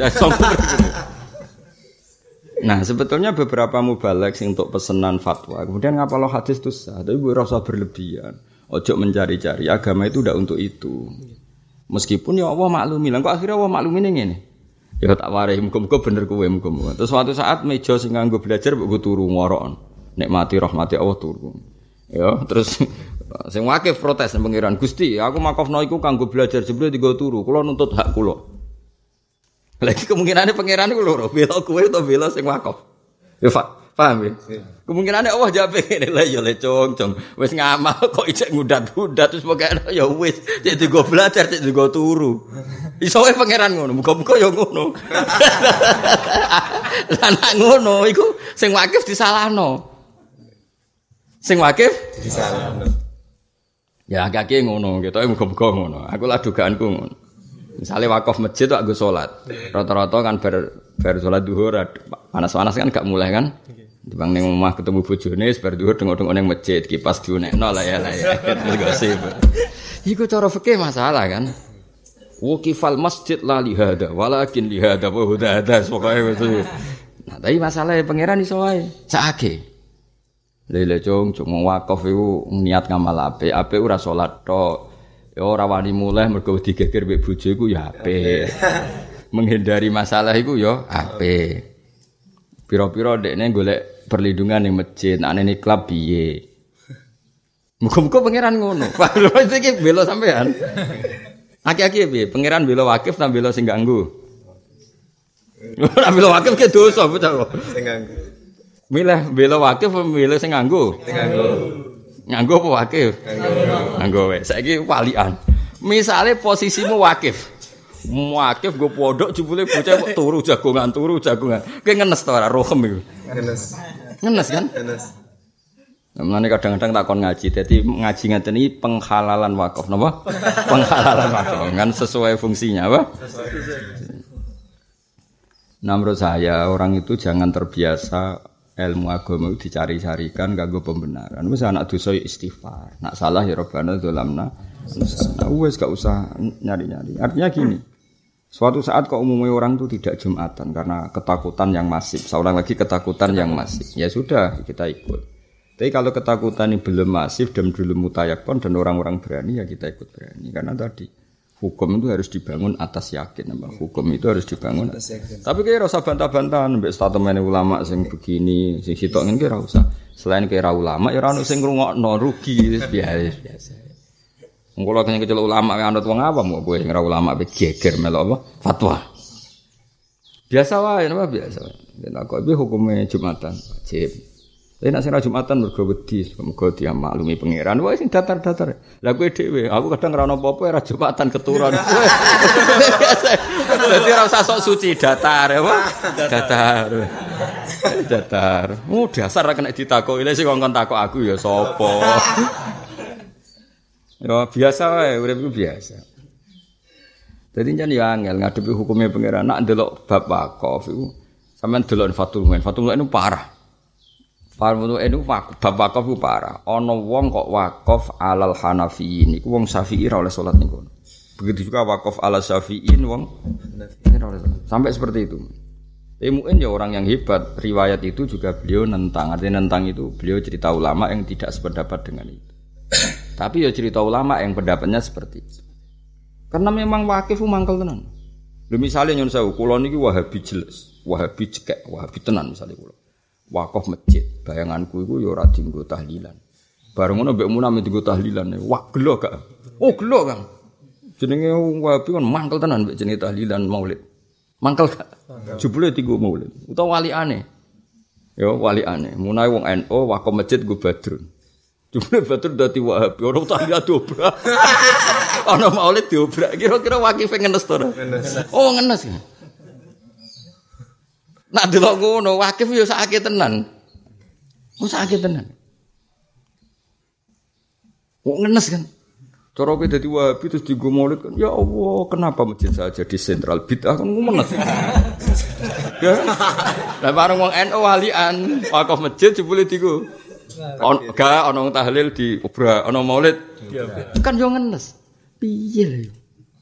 Nah, sebetulnya beberapa mubalek sing untuk pesanan fatwa. Kemudian ngapalo hadis itu sah, tapi ora usah berlebihan. Ojo mencari-cari, agama itu ndak untuk itu. Meskipun ya Allah maklumi, lah kok akhirnya Allah maklumi ngene. Ya tak warai muga-muga bener kowe muga-muga. Terus suatu saat meja sing nganggo belajar mbok turu ngorok. Nikmati rahmati Allah turu. Ya, terus sing wakif protes nang pengiran, Gusti, aku makofno iku kanggo belajar jebule digo turu. Kula nuntut hak kula. Lagi kemungkinannya pangeran itu loro, bela kue atau bela sing wakaf. Ya paham ya? Kemungkinannya Allah jawab ngene lha ya le cong. Wis ngamal kok ijek ngudat-ngudat terus pokoke ya wis cek digo belajar cek digo turu. Iso wae pangeran ngono, muga-muga ya ngono. Lah nek ngono iku sing wakif disalahno. Sing wakif disalahno. Ya kaki ngono, ketoke muga-muga ngono. Aku lah dugaanku ngono. Misalnya wakaf masjid tuh aku sholat, rata-rata kan ber sholat duhur, panas-panas kan gak mulai kan, dibang neng rumah ketemu bojone, ber duhur tengok-tengok neng masjid, kipas diunekno lah ya, terus gosip. Iku cara fikih masalah kan, wukifal masjid la lihada, walakin lihada wa hudada, pokoknya itu. Nah tapi masalahnya pangeran iso wae, sakake. Lele cung wakaf itu niat ngamal ape ora sholat tok. Ya ora wani mulih mergo digeger mbek bojo iku ya apik. Menghindari masalah iku ya apik. Pira-pira dekne golek perlindungan ning masjid, nek ning klub piye. Muga-muga pangeran ngono. Pak iki bela sampean. Aki-aki piye? Pangeran bela wakif ta bela sing ganggu? Ora bela wakif ke dosa bocah. Sing ganggu. Milih bela wakif apa milih sing ganggu? Sing ganggu. Nganggo apa wakif? Nganggo wae. Saiki walian. Misale posisimu wakif. Wakif go pondok jebule bocah turu jagongan. Ki ngenes ta ora rohem iku. Ngenes kan? Ngenes. Mulane kadang-kadang takon ngaji. Dadi ngaji ngeten iki penghalalan wakaf napa? Penghalalan wakaf kan sesuai fungsinya apa? Nah, menurut saya orang itu jangan terbiasa ilmu agama itu dicari-carikan kanggo pembenaran. Wis anak dosa istighfar. Nak salah ya Rabbana dzalamna. Wis gak usah nyari-nyari. Artinya gini. Suatu saat kok umumnya orang itu tidak Jumatan karena ketakutan yang masif. Seorang lagi ketakutan yang masif. Ya sudah, kita ikut. Tapi kalau ketakutan ini belum masif dan belum mutayakon dan orang-orang berani ya kita ikut berani. Karena tadi hukum itu harus dibangun atas yakin, hukum itu harus dibangun atas yakin. Tapi kira usah bantah-bantahan, mbek statement ulama sing begini, sing sitok ngene kira usah. Selain kira ulama, ya ora ono sing ngrungokno rugi biasa. Wong kula keceluk ulama anut wong awam kok kowe ora ulama pe geger melok apa? Fatwa. Biasa wae napa biasa wae. Nek kok iki hukume Jumatan wajib. Tapi nek sing ra Jumatan mergo wedi, mergo dia maklumi pangeran. Wae sing datar-datar. Lah kowe dhewe, aku kadang ora ono apa-apa ora Jumatan keturun. Dadi ora usah sok suci datar ya, Pak. Datar. Datar. Dasar ra kena ditakoki. Lha sing ngongkon takok aku ya sapa. Ya biasa wae, urip iku biasa. Dadi jan ya angel ngadepi hukume pangeran. Nak ndelok bab wakaf iku sampean delok Fathul Muin. Fathul Muin itu parah. Fathul Muin itu bab wakaf itu parah. Ana wong kok wakaf alal Hanafiyin iku wong Syafi'i ra oleh salat niku. Begitu juga wakaf ala Syafi'in wong sampai seperti itu. Muin ya orang yang hebat. Riwayat itu juga beliau nentang. Artinya nentang itu beliau cerita ulama yang tidak sependapat dengan itu. Tapi ya cerita ulama yang pendapatnya seperti itu. Karena memang wakif mangkel tenan. Lha misale nyun sewu kula niki Wahabi jelas, Wahabi cekek, Wahabi tenan misale kula. Wakaf masjid, bayanganku iku ya ora dienggo tahlilan. Bareng ngono mbek munam dienggo tahlilan. Wah gelo gak? Oh gelo Kang. Jenenge Wahabi kan mangkel tenan mbek jenenge tahlilan Maulid. Mangkel gak? Jebule dienggo Maulid. Utawa waliane. Ya waliane. Munae wong NU wakaf masjid nggo Badrun. Jebule Badrun dadi Wahabi, ora tahlilan dobrak. Ana Maulid diobrak. Kira-kira wakif ngenes to ora? Oh ngenes. Nak delok ngono wakif yo sakake tenan. Oh sakake tenan. Oh ngenes kan. Cara kowe dadi Wahabi terus dienggo Maulid kan. Ya Allah, kenapa masjid saja di sentral bid'ah kan ngenes. Ya. Lah bareng wong NU walian, wakaf masjid jebule dienggo. Gak ana tahlil diobrak, ana Maulid. Kan yo ngenes. Piye lho.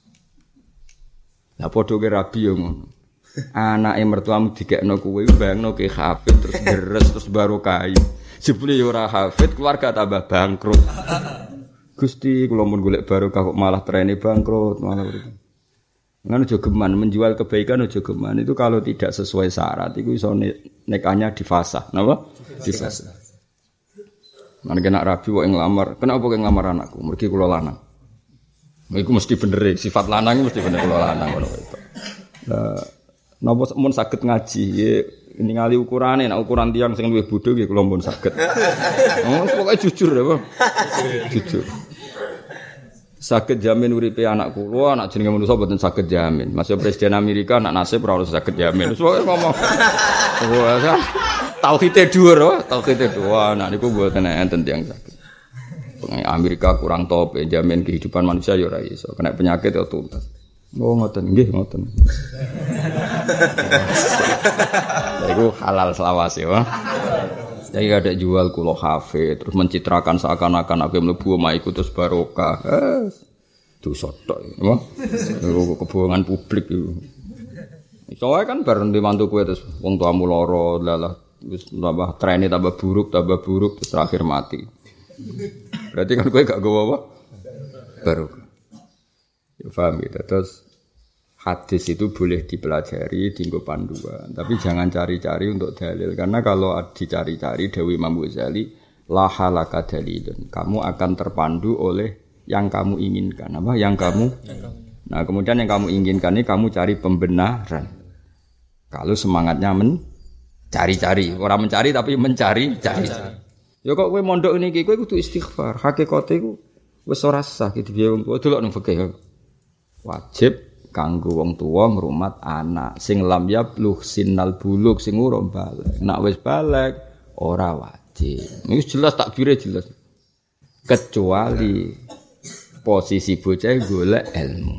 Lah padha ke rabi yo ngono. Anake mertuamu dikekno kowe bayangno ke hafid terus deres terus barokah. Jebule yo ora hafid, keluarga tambah bangkrut. Gusti kula mun golek barokah kok malah trene bangkrut, malah urip. Ngono aja geman menjual kebaikan aja geman. Itu kalau tidak sesuai syarat iku iso nikahnya difasah. Napa? Difasah. Mana kena rabi kok nglamar. Kenapa kok nglamar anakku? Mergi kula lanang. Iku mesti bener sifat lanang mesti bener kula lanang ngono itu. Lah napa mun saged ngaji ningali ukurane nek ukuran tiyang sing luwih bodho nggih kula mun saged. Oh pokoke jujur ya, Pak. Jujur. Saged jamin uripe anak kula, anak jenenge manusa mboten saged jamin. Masih Presiden Amerika anak nasib ora saged jamin. Wis pokoke ngomong. Tauhide dhuwur, tauhide dhuwur. Anak niku mboten enten tiyang saged. Amerika kurang top, jamin kehidupan manusia ya ora iso. Kena penyakit ya tuntas. Oh ngoten, nggih ngoten. Iku halal selawase ya. Jadi ada jual kulo kafe terus mencitrakan seakan-akan aku mlebu omah iku terus barokah. Itu sotok ya. Iku kebohongan publik itu. Soale kan bareng di mantu kowe terus wong tuamu lara, lalah wis tambah trene tambah buruk terus terakhir mati. Berarti kan kowe gak gowo apa? Barokah. Ya paham gitu. Terus hadis itu boleh dipelajari, dienggo panduan, tapi jangan cari-cari untuk dalil karena kalau dicari-cari Dewi Imam Ghazali la halaka dalilun. Kamu akan terpandu oleh yang kamu inginkan. Apa? Yang kamu. Nah, kemudian yang kamu inginkan ini kamu cari pembenaran. Kalau semangatnya mencari-cari, orang mencari tapi mencari-cari. Ya kok kowe mondok niki kowe kudu istighfar. Hakikate iku wis ora sah gitu piye wong tuwa delok nang fikih. Wajib kanggo wong tuwa ngrumat anak sing lam yablugh sinnal bulugh sing urung baligh. Nek wis baligh ora wajib. Iki jelas takbire jelas. Kecuali posisi bocah golek ilmu.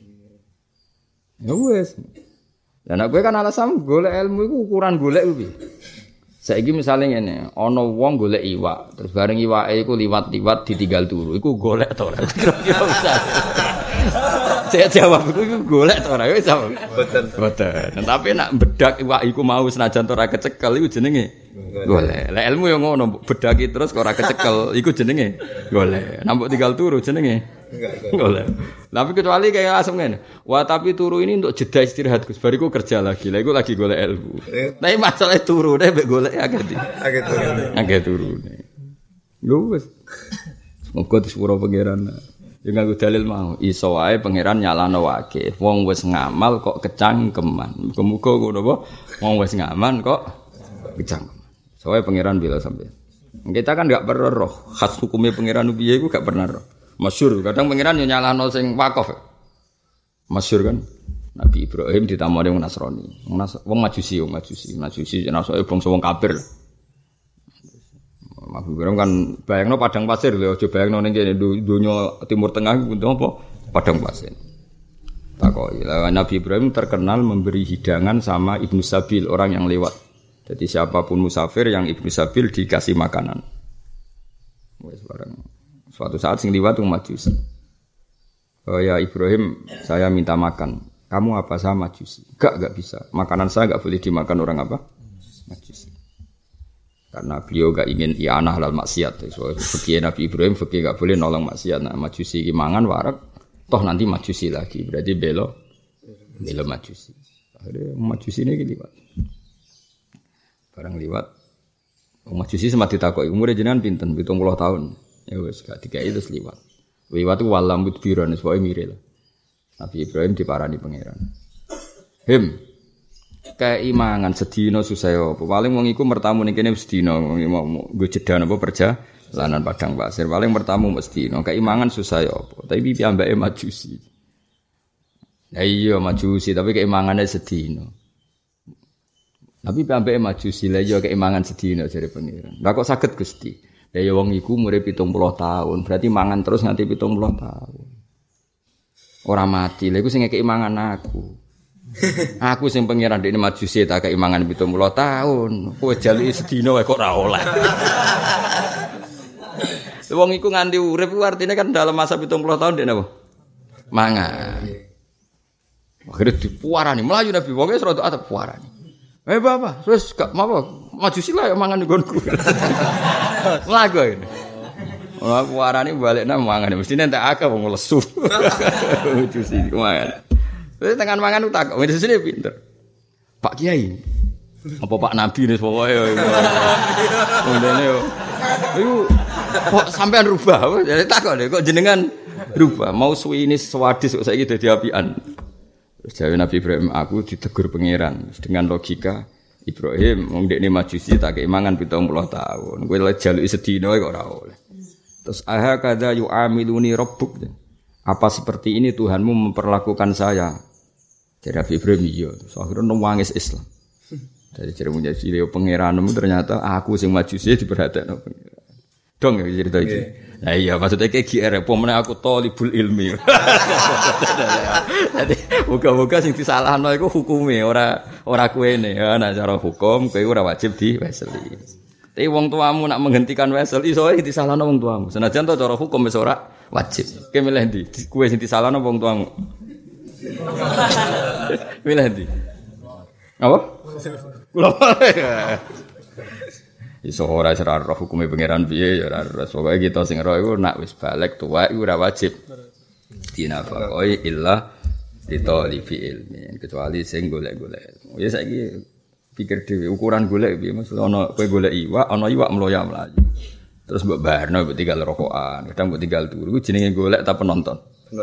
Ya wis. Lah nek kowe kan alasan golek ilmu iku ukuran golek kuwi. Saiki misale ngene, ana wong golek iwak, terus bareng iwake iku liwat-liwat ditinggal turu. Iku golek to ora? Kira-kira bisa. Saya jawab iku golek to ora? Wis jawab. Boten. Tapi nek bedak iwak iku mau senajan ora kecekel iku jenenge golek. Lah ilmu yo ngono, bedaki terus kok ora kecekel iku jenenge golek. Nampuk tinggal turu jenenge golek. Tapi kecuali kayak langsung ngene. Wah, tapi turu ini untuk jeda istirahat Gus. Bariku kerja lagi. Lah iku lagi golek ilmu. Tapi masalah turune mbek golek agak turune. Lho wis. Semoga disepuro pangeran. Ya nganggo dalil mau iso wae pangeran nyalano wae. Wong wis ngamal kok kecangkeman. Muga-muga ngono apa? Wong wis ngaman kok kecangkeman. Soale pangeran bila sampai. Kita kan enggak pernah roh khas hukumnya pangeran piye iku gak pernah roh. Masyhur kadang pangeran yo nyalano sing wakaf. Masyhur kan. Nabi Ibrahim ditamoni wong Nasrani. Wong Majusi jenenge bangsa wong kafir. Nabi Ibrahim kan bayangno padang pasir lho, aja bayangno ning kene donya Timur Tengah iku apa? Padang pasir. Takoki. Nabi Ibrahim terkenal memberi hidangan sama Ibnu Sabil, orang yang lewat. Jadi siapapun musafir yang Ibnu Sabil dikasih makanan. Wes barang. Suatu saat sing liwat Majusi. Oh ya Ibrahim, saya minta makan. Kamu apa sama Majusi? Enggak bisa. Makanan saya enggak boleh dimakan orang apa? Majusi. Karena beliau enggak ingin i'anah lal maksiat. So, fikih Nabi Ibrahim fikih enggak boleh nolong maksiat. Nah, Majusi ki mangan warak, toh nanti Majusi lagi. Berarti belo Majusi. Akhirnya Majusi ini liwat. Barang liwat. Majusi sempat ditakoki, umure jenengan pinten? 70 tahun. Ya wis gak dikai terus liwat. Liwat ku walam mudbiran wis pokoke mire lah. Nabi Ibrahim diparani pangeran. Keimangan sedina susah apa? Paling wong iku mertamu ning kene sedina nggo jeda napa perjalanan padang pasir. Paling mertamu mesti sedina. Keimangan susah apa? Tapi piyambake Majusi. Ya iya Majusi tapi keimangane sedina. Tapi piyambake Majusi lha iya keimangan sedina jare pangeran. Lah kok saged Gusti? Lah ya wong iku umure 70 tahun, berarti mangan terus nganti 70 tahun. Ora mati, lha iku sing ngekeki mangan aku. Aku sing pangeran dekne Majusi tak kei mangan 70 tahun. Kowe jaluki sedina wae kok ora oleh. Wong iku nganti urip ku artine kan dalam masa 70 tahun dekne apa? Mangan. Akhire dipuarani, mlayu Nabi wong wis rada atep puarani. Bapak, terus gak apa Majusi lah ya mangan nggonku. Mlaku ini. Aku warani balikna mangan mestine entek akeh wong lesu. Majusi mangan. Wis tengan mangan utak, wis sini pinter. Pak Kiai. Apa Pak Nabi nih pokoke yo. Ngene yo. Iku kok sampean rubah. Jadi takok lho kok jenengan rubah. Mau suwi ini sewadis kok saiki dadi apian. Terus jawab Nabi Ibrahim, aku ditegur pangeran dengan logika Ibrahim, wong dekne Majusi tak kei mangan 70 tahun. Kowe lek jaluki sedina kok ora oleh. Terus aha kadza yu'amiluni rabbuk. Apa seperti ini Tuhanmu memperlakukan saya? Jadi Nabi Ibrahim iya, terus akhirnya nangis Islam. Dari cerita Majusi leo pangeranmu ternyata aku sing Majusi diperhatekno pangeran. Dong ya cerita iki. Nah iya maksudnya kayak GR pomene aku thalibul ilmi. Jadi muga-muga sing disalahno iku hukume ora kuwene ya nek cara hukum kowe ora wajib diweseli. Tapi wong tuamu nak menghentikan wesel iso ae disalahno wong tuamu. Senajan to cara hukum wis ora wajib. Kowe milih ndi? Kowe sing disalahno wong tuamu. Milih ndi? Apa? Kula iso ora roh hukume pangeran piye ya ora pokoke kita sing roh iku nak wis balik tuwa iku ora wajib dinafaqoi illa ditolifi ilmi kecuali sing golek-golek. Ya saiki pikir dhewe ukuran golek piye maksud ana kowe golek iwak ana iwak mloya mlayu. Terus mbok barno mbok tinggal rokokan, kadang mbok tinggal turu iku jenenge golek ta penonton.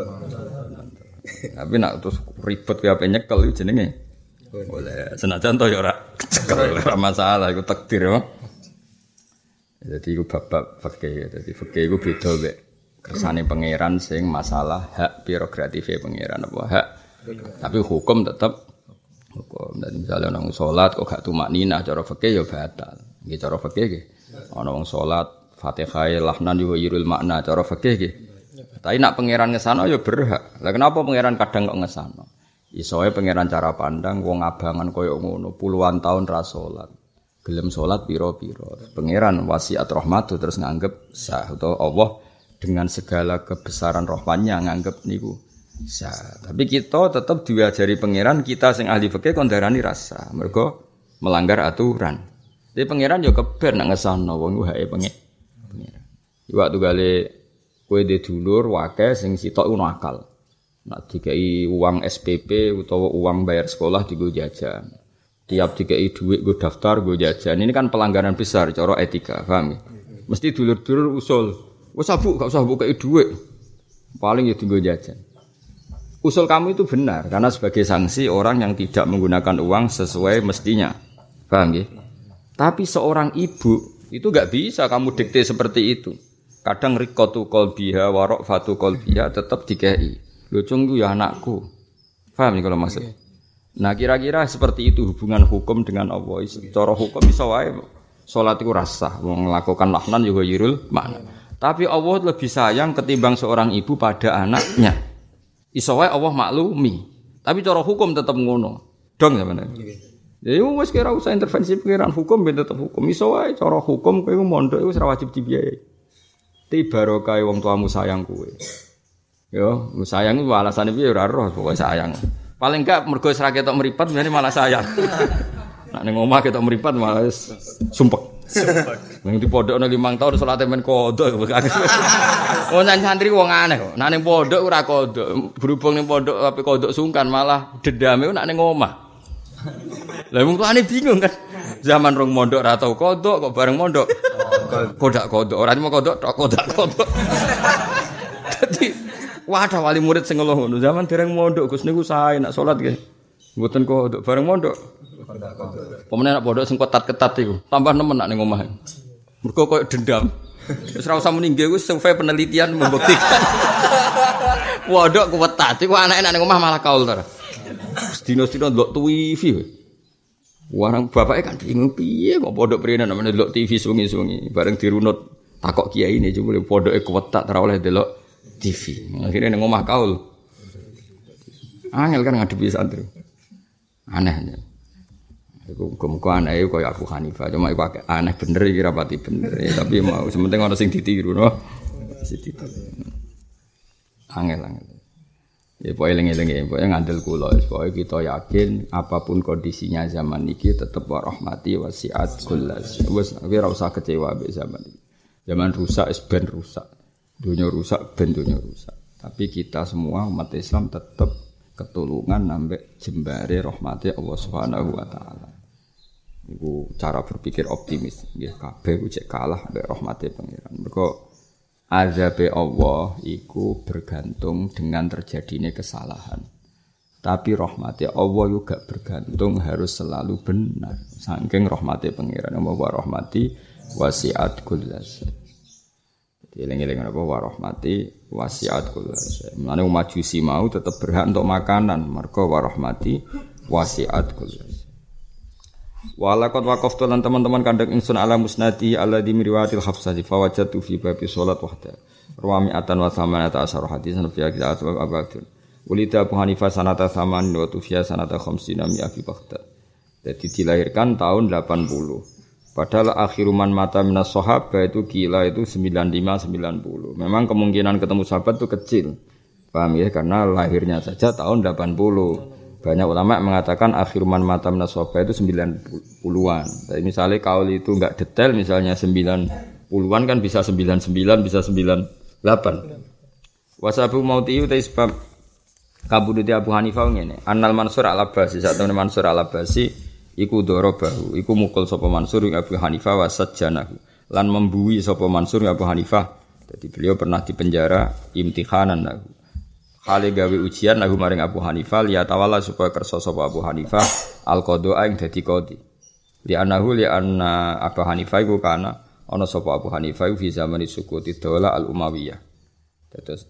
Tapi nak terus ribet kowe ape nyekel iku jenenge golek. Senajan to ya ora cekel ora masalah iku takdir ya. Jadi itu bab fikih. Jadi fikih itu beda mek kersane pangeran sing masalah hak prerogatif pangeran apa hak. Tapi hukum tetap hukum. Dan misalnya orang salat kok gak tumakninah cara fikih ya batal. Nggih cara fikih nggih. Ana wong salat Fatihah lahnan yuwirul makna cara fikih nggih. Tapi nak pangeran ngesano ya berhak. Lah kenapa pangeran kadang kok ngesano? Isoe pangeran cara pandang wong abangan koyo ngono puluhan tahun ra salat. Gelem salat pira-pira. Pangeran wasiat rahmatu terus nganggep sah atau Allah dengan segala kebesaran rahmannya nganggep niku sah. Tapi kita tetap diajari pangeran kita sing ahli fikih kon darani rasa. Mergo melanggar aturan. Jadi pangeran yo keber nak ngesano wong hake pangeran. Iwak tugale kowe de dulur wake sing sitok ngono akal. Nak dikai uang SPP utawa uang bayar sekolah digo jajan. Tiap dikai duit gue daftar gue jajan. Ini kan pelanggaran besar cara etika, paham ya? Mesti dulur-dulur usul. Wes sabuk gak usah bukai duit. Paling ya tinggal jajan. Usul kamu itu benar karena sebagai sanksi orang yang tidak menggunakan uang sesuai mestinya. Paham ya? Tapi seorang ibu itu enggak bisa kamu dikte seperti itu. Kadang riqatu qalbiha wa ra'fatu qalbiha tetap dikei. Lho cung ku ya anakku. Paham nih kalau maksud? Nah kira-kira seperti itu hubungan hukum dengan Allah. Cara hukum bisa wae salat iku rasah, wong melakukan lahnan juga yirul makna. Tapi Allah lebih sayang ketimbang seorang ibu pada anaknya. Iso wae Allah maklumi. Tapi cara hukum tetap ngono. Dong sampeyan. Ya wis kira usah intervensi pengiran hukum ben tetep hukum. Iso wae cara hukum kowe mondok wis ora wajib dibiayai. Ti barokah wong tuamu sayang kowe. Yo, sayang ku alasane piye ora roh, pokoke sayang. Paling enggak mergo wis ra ketok mripat malah sayang. Nek ning omah ketok mripat malah wis sumpek. Ning di pondokne 5 tahun salate men kodok. Wong santri wong aneh kok. Nek ning pondok ora kodok, berhubung ning pondok ape kodok sungkan malah dendame nek ning omah. Lah wong tuane bingung kan. Zaman rong mondok ora tau kodok kok bareng mondok. Kodak-kodok, ora cuma kodok tok kodak-kodok. Dadi wadah wali murid sing ngeluh ngono. Zaman dereng mondok Gus niku sae nak salat nggih. Mboten kodok bareng mondok. Pemene nak pondok sing ketat-ketat iku, tambah nemen nak ning omah. Mergo koyo dendam. Wis ora usah muni nggih wis survei penelitian membuktikan. Pondok ketat iku anake nak ning omah malah kaul to. Dino-dino ndelok TV. Warang bapake kan bingung piye kok pondok prene namane ndelok TV sungi-sungi. Bareng dirunut takok kiyaine jebule pondoke kewetak ora oleh ndelok TV. Akhirnya ning omah kaul. Angel kan ngadepi santri. Aneh. Iku muga-muga anake kaya Abu Hanifah, cuma iku aneh bener iki rapati bener. Tapi mau sementing ana sing ditiru no. Sing ditiru. Angel. Ya pokoke eling-eling ya, pokoke ngandel kula, pokoke kita yakin apapun kondisinya zaman iki tetep wa rahmati wasiat kullas. Wis ora usah kecewa mbek zaman iki. Zaman rusak wis ben rusak. Dunia rusak ben dunia rusak. Tapi kita semua umat Islam tetep ketulungan ambek jembare rahmati Allah Subhanahu wa taala. Iku cara berpikir optimis. Nggih kabeh ku cek kalah ambek rahmati pangeran. Mergo azabe Allah iku bergantung dengan terjadinya kesalahan. Tapi rahmati Allah juga bergantung harus selalu benar. Saking rahmati pangeran wa rahmati wasiat kullas. Eling-eling apa wa rahmati wasiat kullas. Mulane Majusi mau tetap berhak untuk makanan, mergo wa rahmati wasiat kullas. Walaqad waqaftu lan teman-teman kandhang ingsun ala musnadi alladzi riwayatil Hafsah fa wajadtu fi babi salat wahda. Rawami atan wa samanata asar hadisan fi kitab Abadun. Ulida Abu Hanifah sanata saman wa tufiya sanata khamsina mi Abi Baghdad. Jadi dilahirkan tahun 80. Padahal akhiruman mata minas sahabat itu gila itu 95 90. Memang kemungkinan ketemu sahabat itu kecil. Paham ya? Karena lahirnya saja tahun 80. Banyak ulama mengatakan akhiruman mata minas sahabat itu 90-an. Tapi misalnya kaul itu enggak detail, misalnya 90-an kan bisa 99, bisa 98. Wasabu mauti uta sebab kabudute Abu Hanifah ngene. Annal Mansur al-Abbasi, sak temene Mansur al-Abbasi iku dorobahu, iku mukul sapa Mansur ing Abu Hanifah wasajjanahu. Lan membuwi sapa Mansur ing Abu Hanifah. Jadi beliau pernah dipenjara imtihanan lahu. Kale gawe ujian lahu maring Abu Hanifah liya tawalla supaya kersa sapa Abu Hanifah al-qadha ing dadi qadhi. Li anna Abu Hanifah iku kana ana sapa Abu Hanifah fi zamani sukuti daulah al-Umayyah. Terus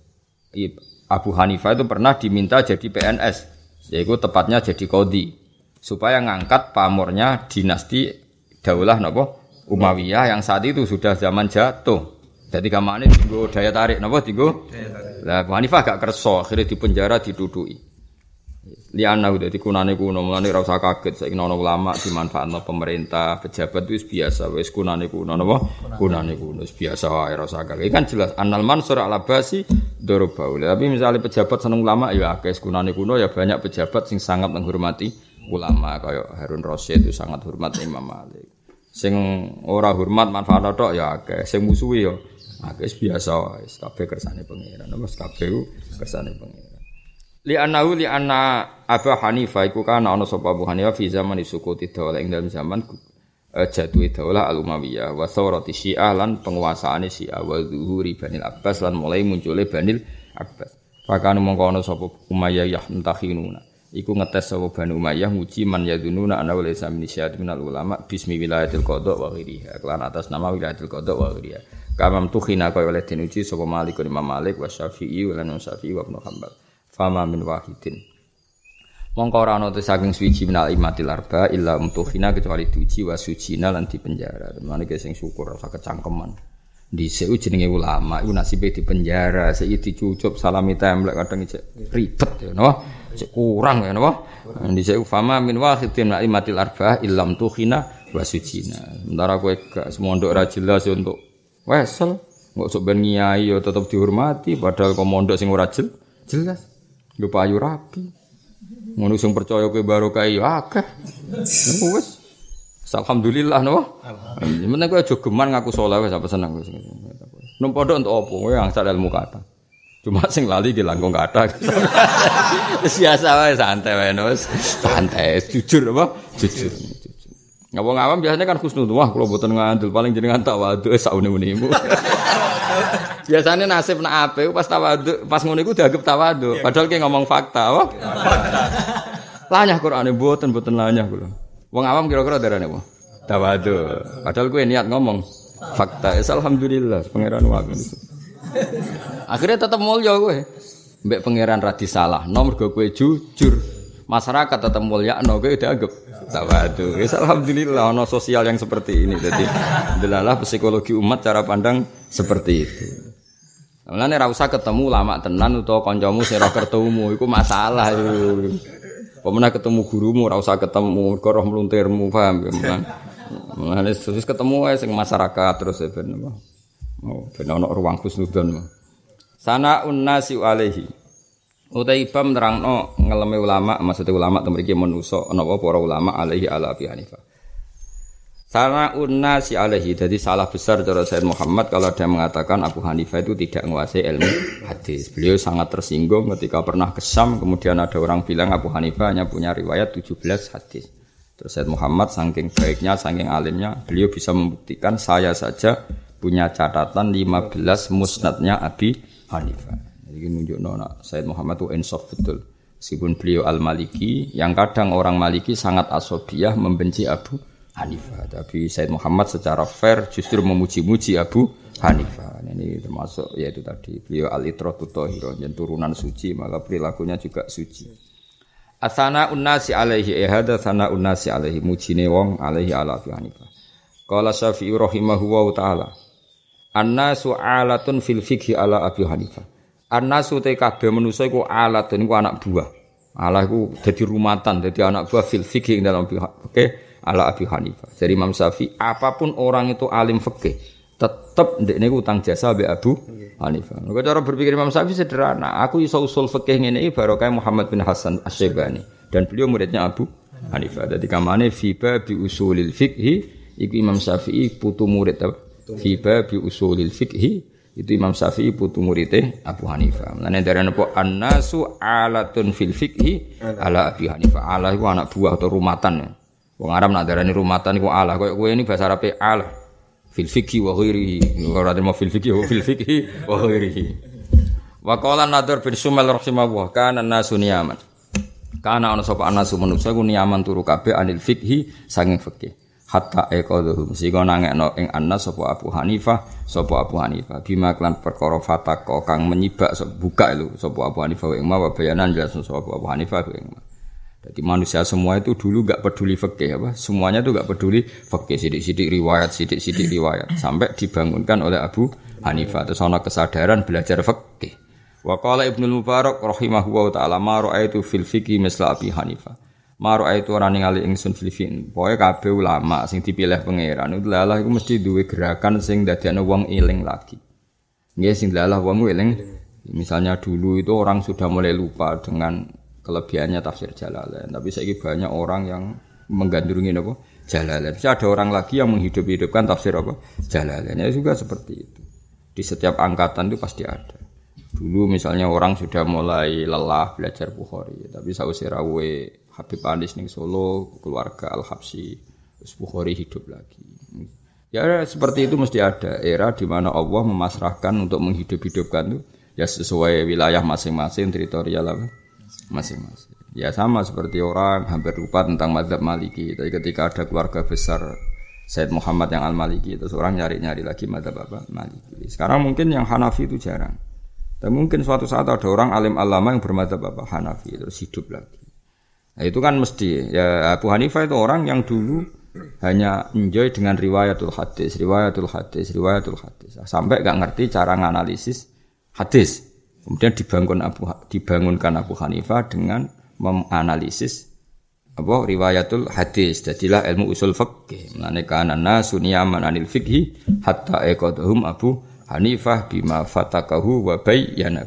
Abu Hanifah itu pernah diminta jadi PNS, yaitu tepatnya jadi qadhi, supaya ngangkat pamornya dinasti daulah napa Umayyah yang saat itu sudah zaman jatuh. Jadi kamane dienggo daya tarik napa dienggo? Lah Abu Hanifah gak kersa, akhirnya dipenjara diduduki. Liana udah dikunane kuno, mulane ora usah kaget saiki ana ulama dimanfaatno pemerintah, pejabat wis biasa, wis kunane kuno napa? Kunane kuno wis biasa wae ora usah kaget. Kan jelas Annal Mansur al-Abbasi dorobau. Tapi misalnya pejabat seneng ulama ya akeh kunane kuno ya banyak pejabat sing sangat menghormati ulama kaya Harun Rasyid itu sangat hormat Imam Malik. Sing ora hormat manfaat tok ya akeh, sing musuhi ya akeh biasa wae, kabeh kersane pangeran. Wis kabeh kersane pangeran. Li anna Abu Hanifah iku kana ana sapa Abu Hanifah fi zaman sukuti daulah ing dalam zaman jatuhe daulah al-Umayyah wa thawrati Syiah lan penguasaane Syiah wa zuhuri Banil Abbas lan mulai muncule Banil Abbas. Pakane mongko ana sapa Umayyah yahtahinuna. Iku ngetes sapa Bani Umayyah nguji man yadununa ana wala min syahid minal ulama bismi wilayatil qada wa ghairiha. Kelan atas nama wilayatil qada wa ghairiha. Kamam tukhina kaya oleh den uji sapa Malik Imam Malik wa Syafi'i wa lan Syafi'i wa Ibnu Hanbal. Fama min wahidin. Mongko ora ana saking suci minal imatil arba illa umtuhina kecuali diuji wa sujina lan dipenjara. Mane ki sing syukur ora cangkeman. Dhisik jenenge ulama iku nasibe dipenjara, saiki dicucup salami templek kadang cek ribet ya napa? Cek kurang ya napa? Dhisik ufama min wahidin minal imatil arba illa umtuhina wa sujina. Sementara kowe gak semondok ora jelas untuk wesel, kok sok ben ngiyai ya tetep dihormati padahal kok mondok sing ora jelas. Yo payu rapi. Ngono sing percaya kowe barokah ya akeh. Wes. Alhamdulillah no. Meneng kowe aja geman ngaku saleh wis apa seneng wis. Nang pondok untuk apa? Kowe angsal ilmu kata. Cuma sing lali ki langkung kata. Biasa wae santai wae no. Santai, jujur apa? Jujur. Ngawang awam biasanya kan husnudzon, kalau mboten ngandel paling jenengan tawadhu saune-unemu. Biasanya nasib nak ape pas tawadhu, pas ngono iku dianggap tawadhu, padahal ki ngomong fakta, apa? Lanyah Qur'ane mboten lanyah kula. Wong awam kira-kira darane apa? Tawadhu. Padahal kowe niat ngomong fakta. Alhamdulillah pangeran wae. Akhirnya tetep mulya kowe. Mbek pangeran ra disalahno mergo kowe jujur. Masyarakat tetap mulyakno kowe dianggap tawadhu. Alhamdulillah ana sosial yang seperti ini. Jadi delalah psikologi umat cara pandang seperti itu. Mulane ora usah ketemu lama tenan utawa kancamu sing ora kertumu iku masalah iku. Pemene ketemu gurumu ora usah ketemu mergo roh mluntirmu paham ya. Mulane terus ketemu wae sing masyarakat terus ben apa. Oh, ben ana ruang husnudzon. Sana'un nasi alaihi. Utai ibam nerangno ngeleme ulama, maksudnya ulama temriki manusa napa para ulama alaihi ala Abi Hanifah. Sana'un nasi alaihi, jadi salah besar cara Sayyid Muhammad kalau ada yang mengatakan Abu Hanifah itu tidak menguasai ilmu hadis. Beliau sangat tersinggung ketika pernah ke Syam, kemudian ada orang bilang Abu Hanifah hanya punya riwayat 17 hadis. Terus Sayyid Muhammad saking baiknya, saking alimnya, beliau bisa membuktikan saya saja punya catatan 15 musnadnya Abi Hanifah. Jadi nunjukno Sayyid Muhammad itu insaf betul. Meskipun beliau al-Maliki, yang kadang orang Maliki sangat asobiyah membenci Abu Hanifah. Tapi Sayyid Muhammad secara fair justru memuji-muji Abu Hanifah. Ini termasuk yaitu tadi beliau al-itratu thahirah, yang turunan suci, maka perilakunya juga suci. Asana unnasi alaihi hada sana unnasi alaihi mujine wong alaihi ala Abi Hanifah. Qala Syafi'i rahimahullahu taala. Annasu alatun fil fiqhi ala Abi Hanifah. An-nasu te kabeh manusa iku alat niku anak buah. Allah iku dadi rumatan, dadi anak buah fil fikih dalam fikih ala Abi Hanifah. Jadi Imam Syafi'i apapun orang itu alim fikih, tetep ndekne utang jasa mbek Abu Hanifah. Nek cara berpikir Imam Syafi'i sederhana, aku iso usul fikih ngene iki barokah Muhammad bin Hasan Asy-Syaibani dan beliau muridnya Abu Hanifah. Dadi kamane fi bi usulil fiqhi iku Imam Syafi'i putu murid apa? Fi bi usulil fiqhi itu Imam Syafi'i putu muridé Abu Hanifah. Lan darane apa annasu alatun fil fiqhi ala Abi Hanifah. Ala iku anak buah atau rumatan. Wong Arab nak darani rumatan iku ala. Kaya kowe ini bahasa Arabe ala fil fiqhi wa ghairihi. Ora terima fil fiqhi wa ghairihi. Wa qala Nadhr bin Sumail rahimahullah kana nasu niyaman. Kana ana sapa anasu manusa iku niyaman turu kabeh anil fiqhi sanging fikih. Hatta aqadhum sing nangekno ing annas sapa Abu Hanifah bima klan perkara fatako kang menyibak buka lho sapa Abu Hanifah ing ma bayanan jelas sapa Abu Hanifah ing ma. Jadi manusia semua itu dulu enggak peduli fikih apa, semuanya itu enggak peduli fikih, sidik-sidik riwayat sampai dibangunkan oleh Abu Hanifah terus ana kesadaran belajar fikih. Wa qala Ibnu Mubarak rahimahullahu taala ma ra'aitu fil fiqhi misla Abi Hanifah. Maro itu orang ningali ingsun Filipin. Pokoke kabeh ulama sing dipilih pangeran itu lalah iku mesti duwe gerakan sing dadekno wong eling lagi. Nggih sing lalah wong eling. Misalnya dulu itu orang sudah mulai lupa dengan kelebihannya tafsir Jalalain. Tapi saiki banyak orang yang menggandrungi apa? Jalalain. Bisa ada orang lagi yang menghidup-hidupkan tafsir apa? Jalalain. Ya juga seperti itu. Di setiap angkatan itu pasti ada. Dulu misalnya orang sudah mulai lelah belajar Bukhari, tapi sausé rawe Habib Anis ning Solo, keluarga Al-Habsyi, terus Bukhari hidup lagi. Ya seperti itu mesti ada era di mana Allah memasrahkan untuk menghidup-hidupkan itu ya sesuai wilayah masing-masing, teritorial masing-masing. Ya sama seperti orang hampir lupa tentang mazhab Maliki. Tapi ketika ada keluarga besar Sayyid Muhammad yang Al-Maliki, terus orang nyari-nyari lagi mazhab apa? Maliki. Sekarang mungkin yang Hanafi itu jarang. Dan mungkin suatu saat ada orang alim alama yang bermadzhab apa? Hanafi terus hidup lagi. Nah, itu kan mesti ya Abu Hanifah itu orang yang dulu hanya enjoy dengan riwayatul hadis sampai gak ngerti cara nganalisis hadis. Kemudian dibangunkan Abu Hanifah dengan menganalisis apa riwayatul hadis. Jadilah ilmu usul fikih. Mulane kana nasu niyaman anil fikhi hatta aqadhum Abu Hanifah bima fatakahu wa bayyanahu.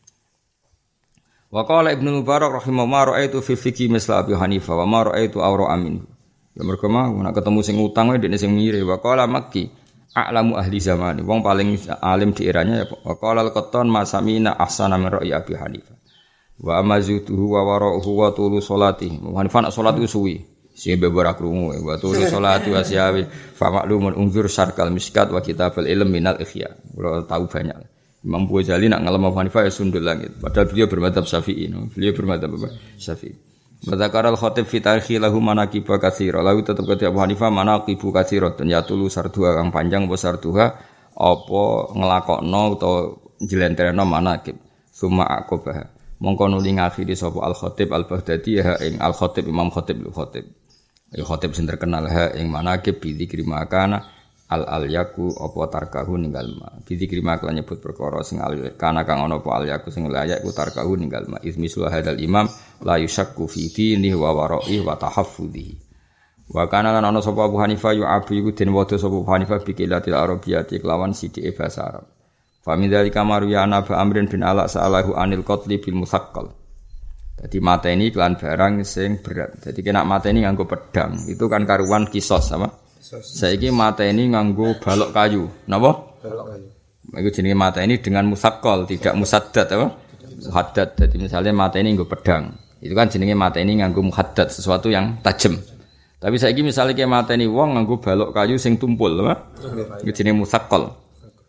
Wa qala Ibnu Mubarak rahimahullah ra'aitu fi fikhi misla Abi Hanifah wa ma ra'aitu awra amin. Ya mergo mau nek ketemu sing utang wae dekne sing mire. Wa qala Makki a'lamu ahli zaman. Wong paling alim di eranya ya wa qala al-Qattan ma samina ahsana min ra'i Abi Hanifah. Wa amazutuhu wa wara'uhu wa tulu sholati. Hanifah nak salat itu suwi. Sing beberak krungu wa tulu sholati wa siyawi fa ma'lumun unzur syarkal miskat wa kitabul ilm minal ikhya. Ora tahu banyak. Imam Ghazali nak ngalem Abu Hanifah ya sundul langit. Padahal beliau bermadzhab Syafi'i. Beliau bermadzhab apa? Syafi'i. Madzakar al-Khatib fi tarikhi lahu manaqib katsira. Lalu tetep kata Abu Hanifah manaqib katsira dan ya tulu sarduha kang panjang apa sarduha apa nglakokno utawa njlentreno manaqib. Summa aqobah. Mongko nuli ngakhiri sapa Al-Khatib Al-Baghdadi ha ing Al-Khatib Imam Khatib Al-Khatib. Ya Khatib sing terkenal ha ing manaqib bi dzikri makana al-yaku apa tarkahu ninggal ma. Bi dzikri makana nyebut perkara sing kana kang ana apa al-yaku sing layak ku tarkahu ninggal ma. Ismislu hadal imam la yushakku fi dinihi wa wara'i wa tahaffudhihi. Wa kana lan ana sapa Abu Hanifah yu abi iku den wada sapa Abu Hanifah bi qilatil arabiyyati kelawan sithike basa Arab. Fa min dzalika maruyana ba Amrin bin Ala sa'alahu anil qatli bil musaqqal. Dadi mateni kelan barang sing berat. Dadi kena mateni nganggo pedang. Itu kan karuan kisos apa? Saiki mateni nganggo balok kayu. Napa? Balok kayu. Iku jenenge mateni dengan musaqqal, tidak musaddad apa? Muhaddad. Dadi misalnya mateni nganggo pedang. Itu kan jenenge mateni nganggo muhaddad, sesuatu yang tajam. Tapi saiki misalnya ke mateni wong nganggo balok kayu sing tumpul apa? Iku jenenge musaqqal.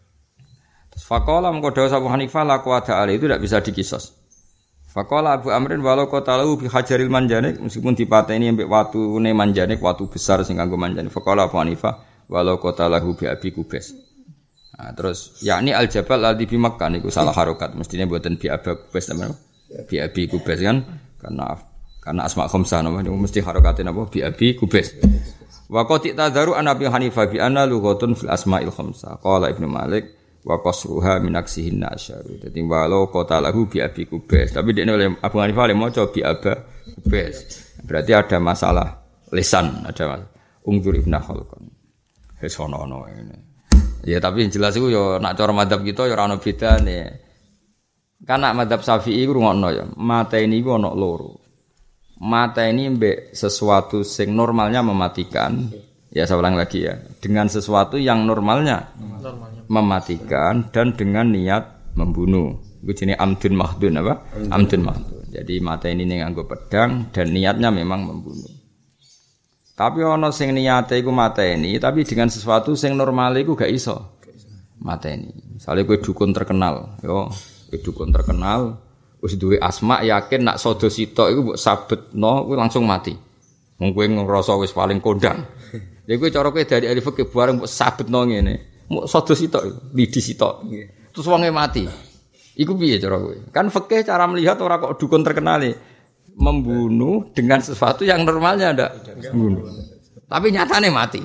Faqala mengko dawuh Abu Hanifah la qawada ali itu tidak bisa dikisos. Faqala Abu Amrin walau qatalahu bi hajaril manjanik meskipun dipateni mbek watune manjanik watu besar sing kanggo manjanik. Faqala Abu Hanifah walau qatalahu bi abi kubes. Nah, terus yakni al jabal ladzi bi Makkah niku salah harokat mestine mboten bi abi kubes teman. Bi abi kubes kan karena asma khamsah napa niku mesti harokate napa bi abi kubes. Wa qati tadharu an Abi Hanifah bi anna lughatun fil asma'il khamsah. Qala Ibnu Malik wa qasruha min aksihinna asyaru. Dadi walau qatalahu bi abi kubes. Tapi dekne oleh Abu Hanifah le maca bi aba kubes. Berarti ada masalah lisan, ada masalah. Ungdur Ibnu Khalqan. Wis ono ini. Ya tapi yang jelas iku ya nak cara mazhab kita ya ora ono bedane. Kan nak mazhab Syafi'i iku ngono ya. Mata ini iku ono loro. Mata ini mbek sesuatu sing normalnya mematikan. Ya saya ulang lagi ya. Dengan sesuatu yang normalnya mematikan dan dengan niat membunuh. Itu jenis amdun mahdun apa? Amdun mahdun. Jadi mata ini nganggo pedang dan niatnya memang membunuh. Tapi ono sing niate iku mata ini tapi dengan sesuatu sing normal iku gak iso. Mata ini. Misale kowe dukun terkenal, yo, kowe dukun terkenal wis duwe asma yakin nak sodo sitok iku mbok sabetno kowe langsung mati. Wong kowe ngrasa wis paling kondang. Lha kowe cara kowe dari ahli fikih bareng mbok sabetno ngene. Mok sodo sitok, lidi sitok. Terus wonge mati. Iku piye cara kowe? Kan fikih cara melihat ora kok dukun terkenal membunuh dengan sesuatu yang normalnya ndak membunuh. Tapi nyatane mati.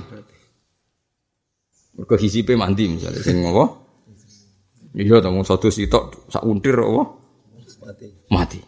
Mergo hisipe mandi misalnya sing apa? Iya to wong sodo sitok sak untir apa? Mati.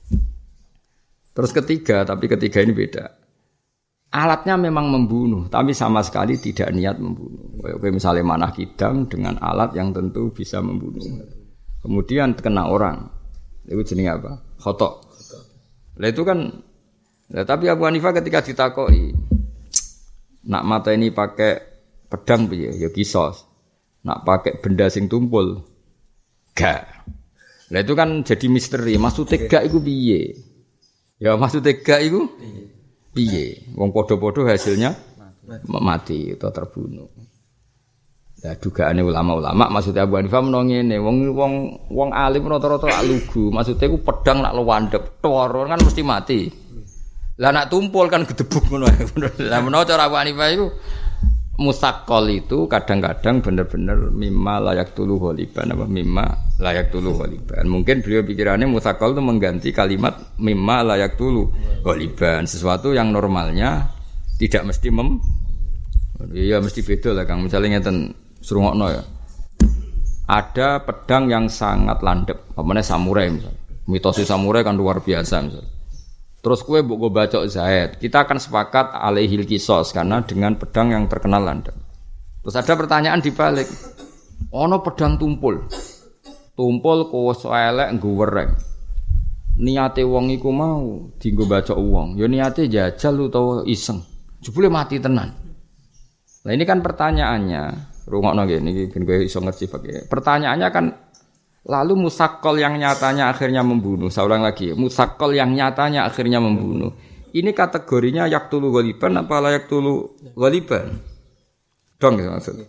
Terus ketiga ini beda. Alatnya memang membunuh, tapi sama sekali tidak niat membunuh. Kayak misalnya manah kidang dengan alat yang tentu bisa membunuh. Kemudian kena orang, itu jenis apa? Khotok. Lah itu kan, tapi Abu Hanifah ketika ditakoi, nak mata ini pakai pedang piye? Ya kisos. Nak pakai benda sing tumpul, gak. Lah itu kan jadi misteri. Maksudnya gak itu piye? Ya maksudnya gak itu piye? Wong podo-podo hasilnya mati atau terbunuh. Lah dugaane ulama-ulama maksudnya Abu Hanifah menawa ngene, wong alim rata-rata lugu. Maksudnya iku pedang nak lewandep, tor kan mesti mati. Lah nak tumpul kan gedebuk ngono. Lah menawa cara Abu Hanifah iku musaqqal itu kadang-kadang benar-benar mimma layak tulu ghaliban apa mimma layak tulu ghaliban. Mungkin beliau pikirannya musaqqal itu mengganti kalimat mimma layak tulu ghaliban, sesuatu yang normalnya tidak mesti ya mesti beda lah Kang. Misalnya ngeten srungokno ya. Ada pedang yang sangat landep, apa samurai misalnya. Mitos samurai kan luar biasa misalnya. Terus kue mbok bacok Zaid, kita akan sepakat alaihil kisos karena dengan pedang yang terkenal landep. Terus ada pertanyaan dibalik, ono pedang tumpul kuwes elek nggo wereng. Niate wong iku mau dienggo bacok wong, ya niate jajal utawa iseng. Jebule mati tenan. Nah ini kan pertanyaannya, rungokno ngene iki ben kowe iso ngerti pakai. Pertanyaannya kan lalu musaqqal yang nyatanya akhirnya membunuh. Saya ulang lagi, musaqqal yang nyatanya akhirnya membunuh. Ini kategorinya yaqtulu ghaliban apa la yaqtulu ghaliban? Dong gitu maksudnya.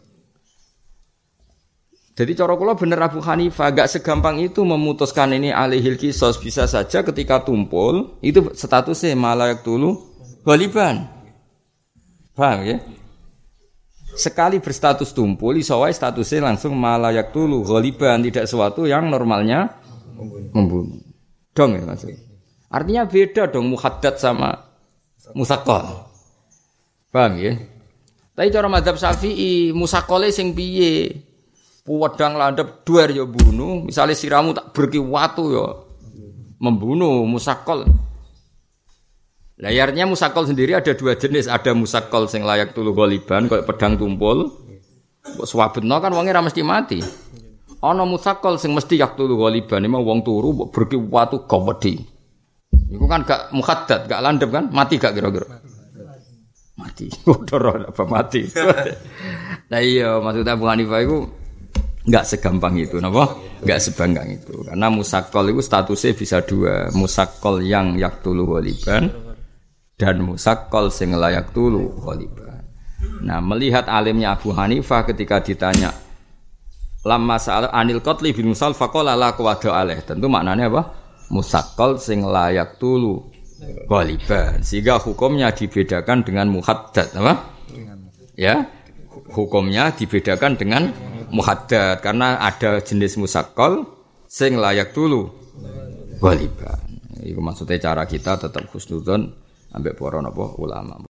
Jadi cara kula bener Abu Hanifah agak segampang itu memutuskan ini alihil qisas, bisa saja ketika tumpul itu statusnya ma la yaqtulu ghaliban. Paham ya? Sekali berstatus tumpul, isowai statusnya langsung malayak tulu ghaliban, tidak sesuatu yang normalnya membunuh. Dong ya maksudnya. Artinya beda dong muhaddad sama musaqqal. Paham ya? Tapi cara mazhab Syafi'i musaqqale sing piye? Pedang landhep duar ya bunuh, misalnya siramu tak berki watu ya membunuh musaqqal. Layarnya musaqqal sendiri ada dua jenis, ada musaqqal sing layak tulu ghaliban kayak pedang tumpul. Mbok swabetno kan wonge ra mesti mati. Ana musaqqal sing mesti yak tulu ghaliban, emang wong turu mbok berki watu gawedi. Iku kan gak muhaddad, gak landhep kan? Mati gak kira-kira? Mati. Kodoro apa mati. Nah iya, maksudnya Abu Hanifah iku enggak segampang itu, napa? Enggak sebanggang itu. Karena musaqqal itu statusnya bisa dua, musaqqal yang yak tulu ghaliban dan musaqqal sing layak tulu ghaliban. Nah, melihat alimnya Abu Hanifah ketika ditanya lamma sa'al anil qatli bil musal faqala la qawada alaih. Tentu maknanya apa? Musaqqal sing layak tulu ghaliban. Sehingga hukumnya dibedakan dengan muhaddad, apa? Ya. Hukumnya dibedakan dengan muhaddad karena ada jenis musaqqal sing layak tulu ghaliban. Iku maksudnya cara kita tetap husnudzon ambek para napa ulama.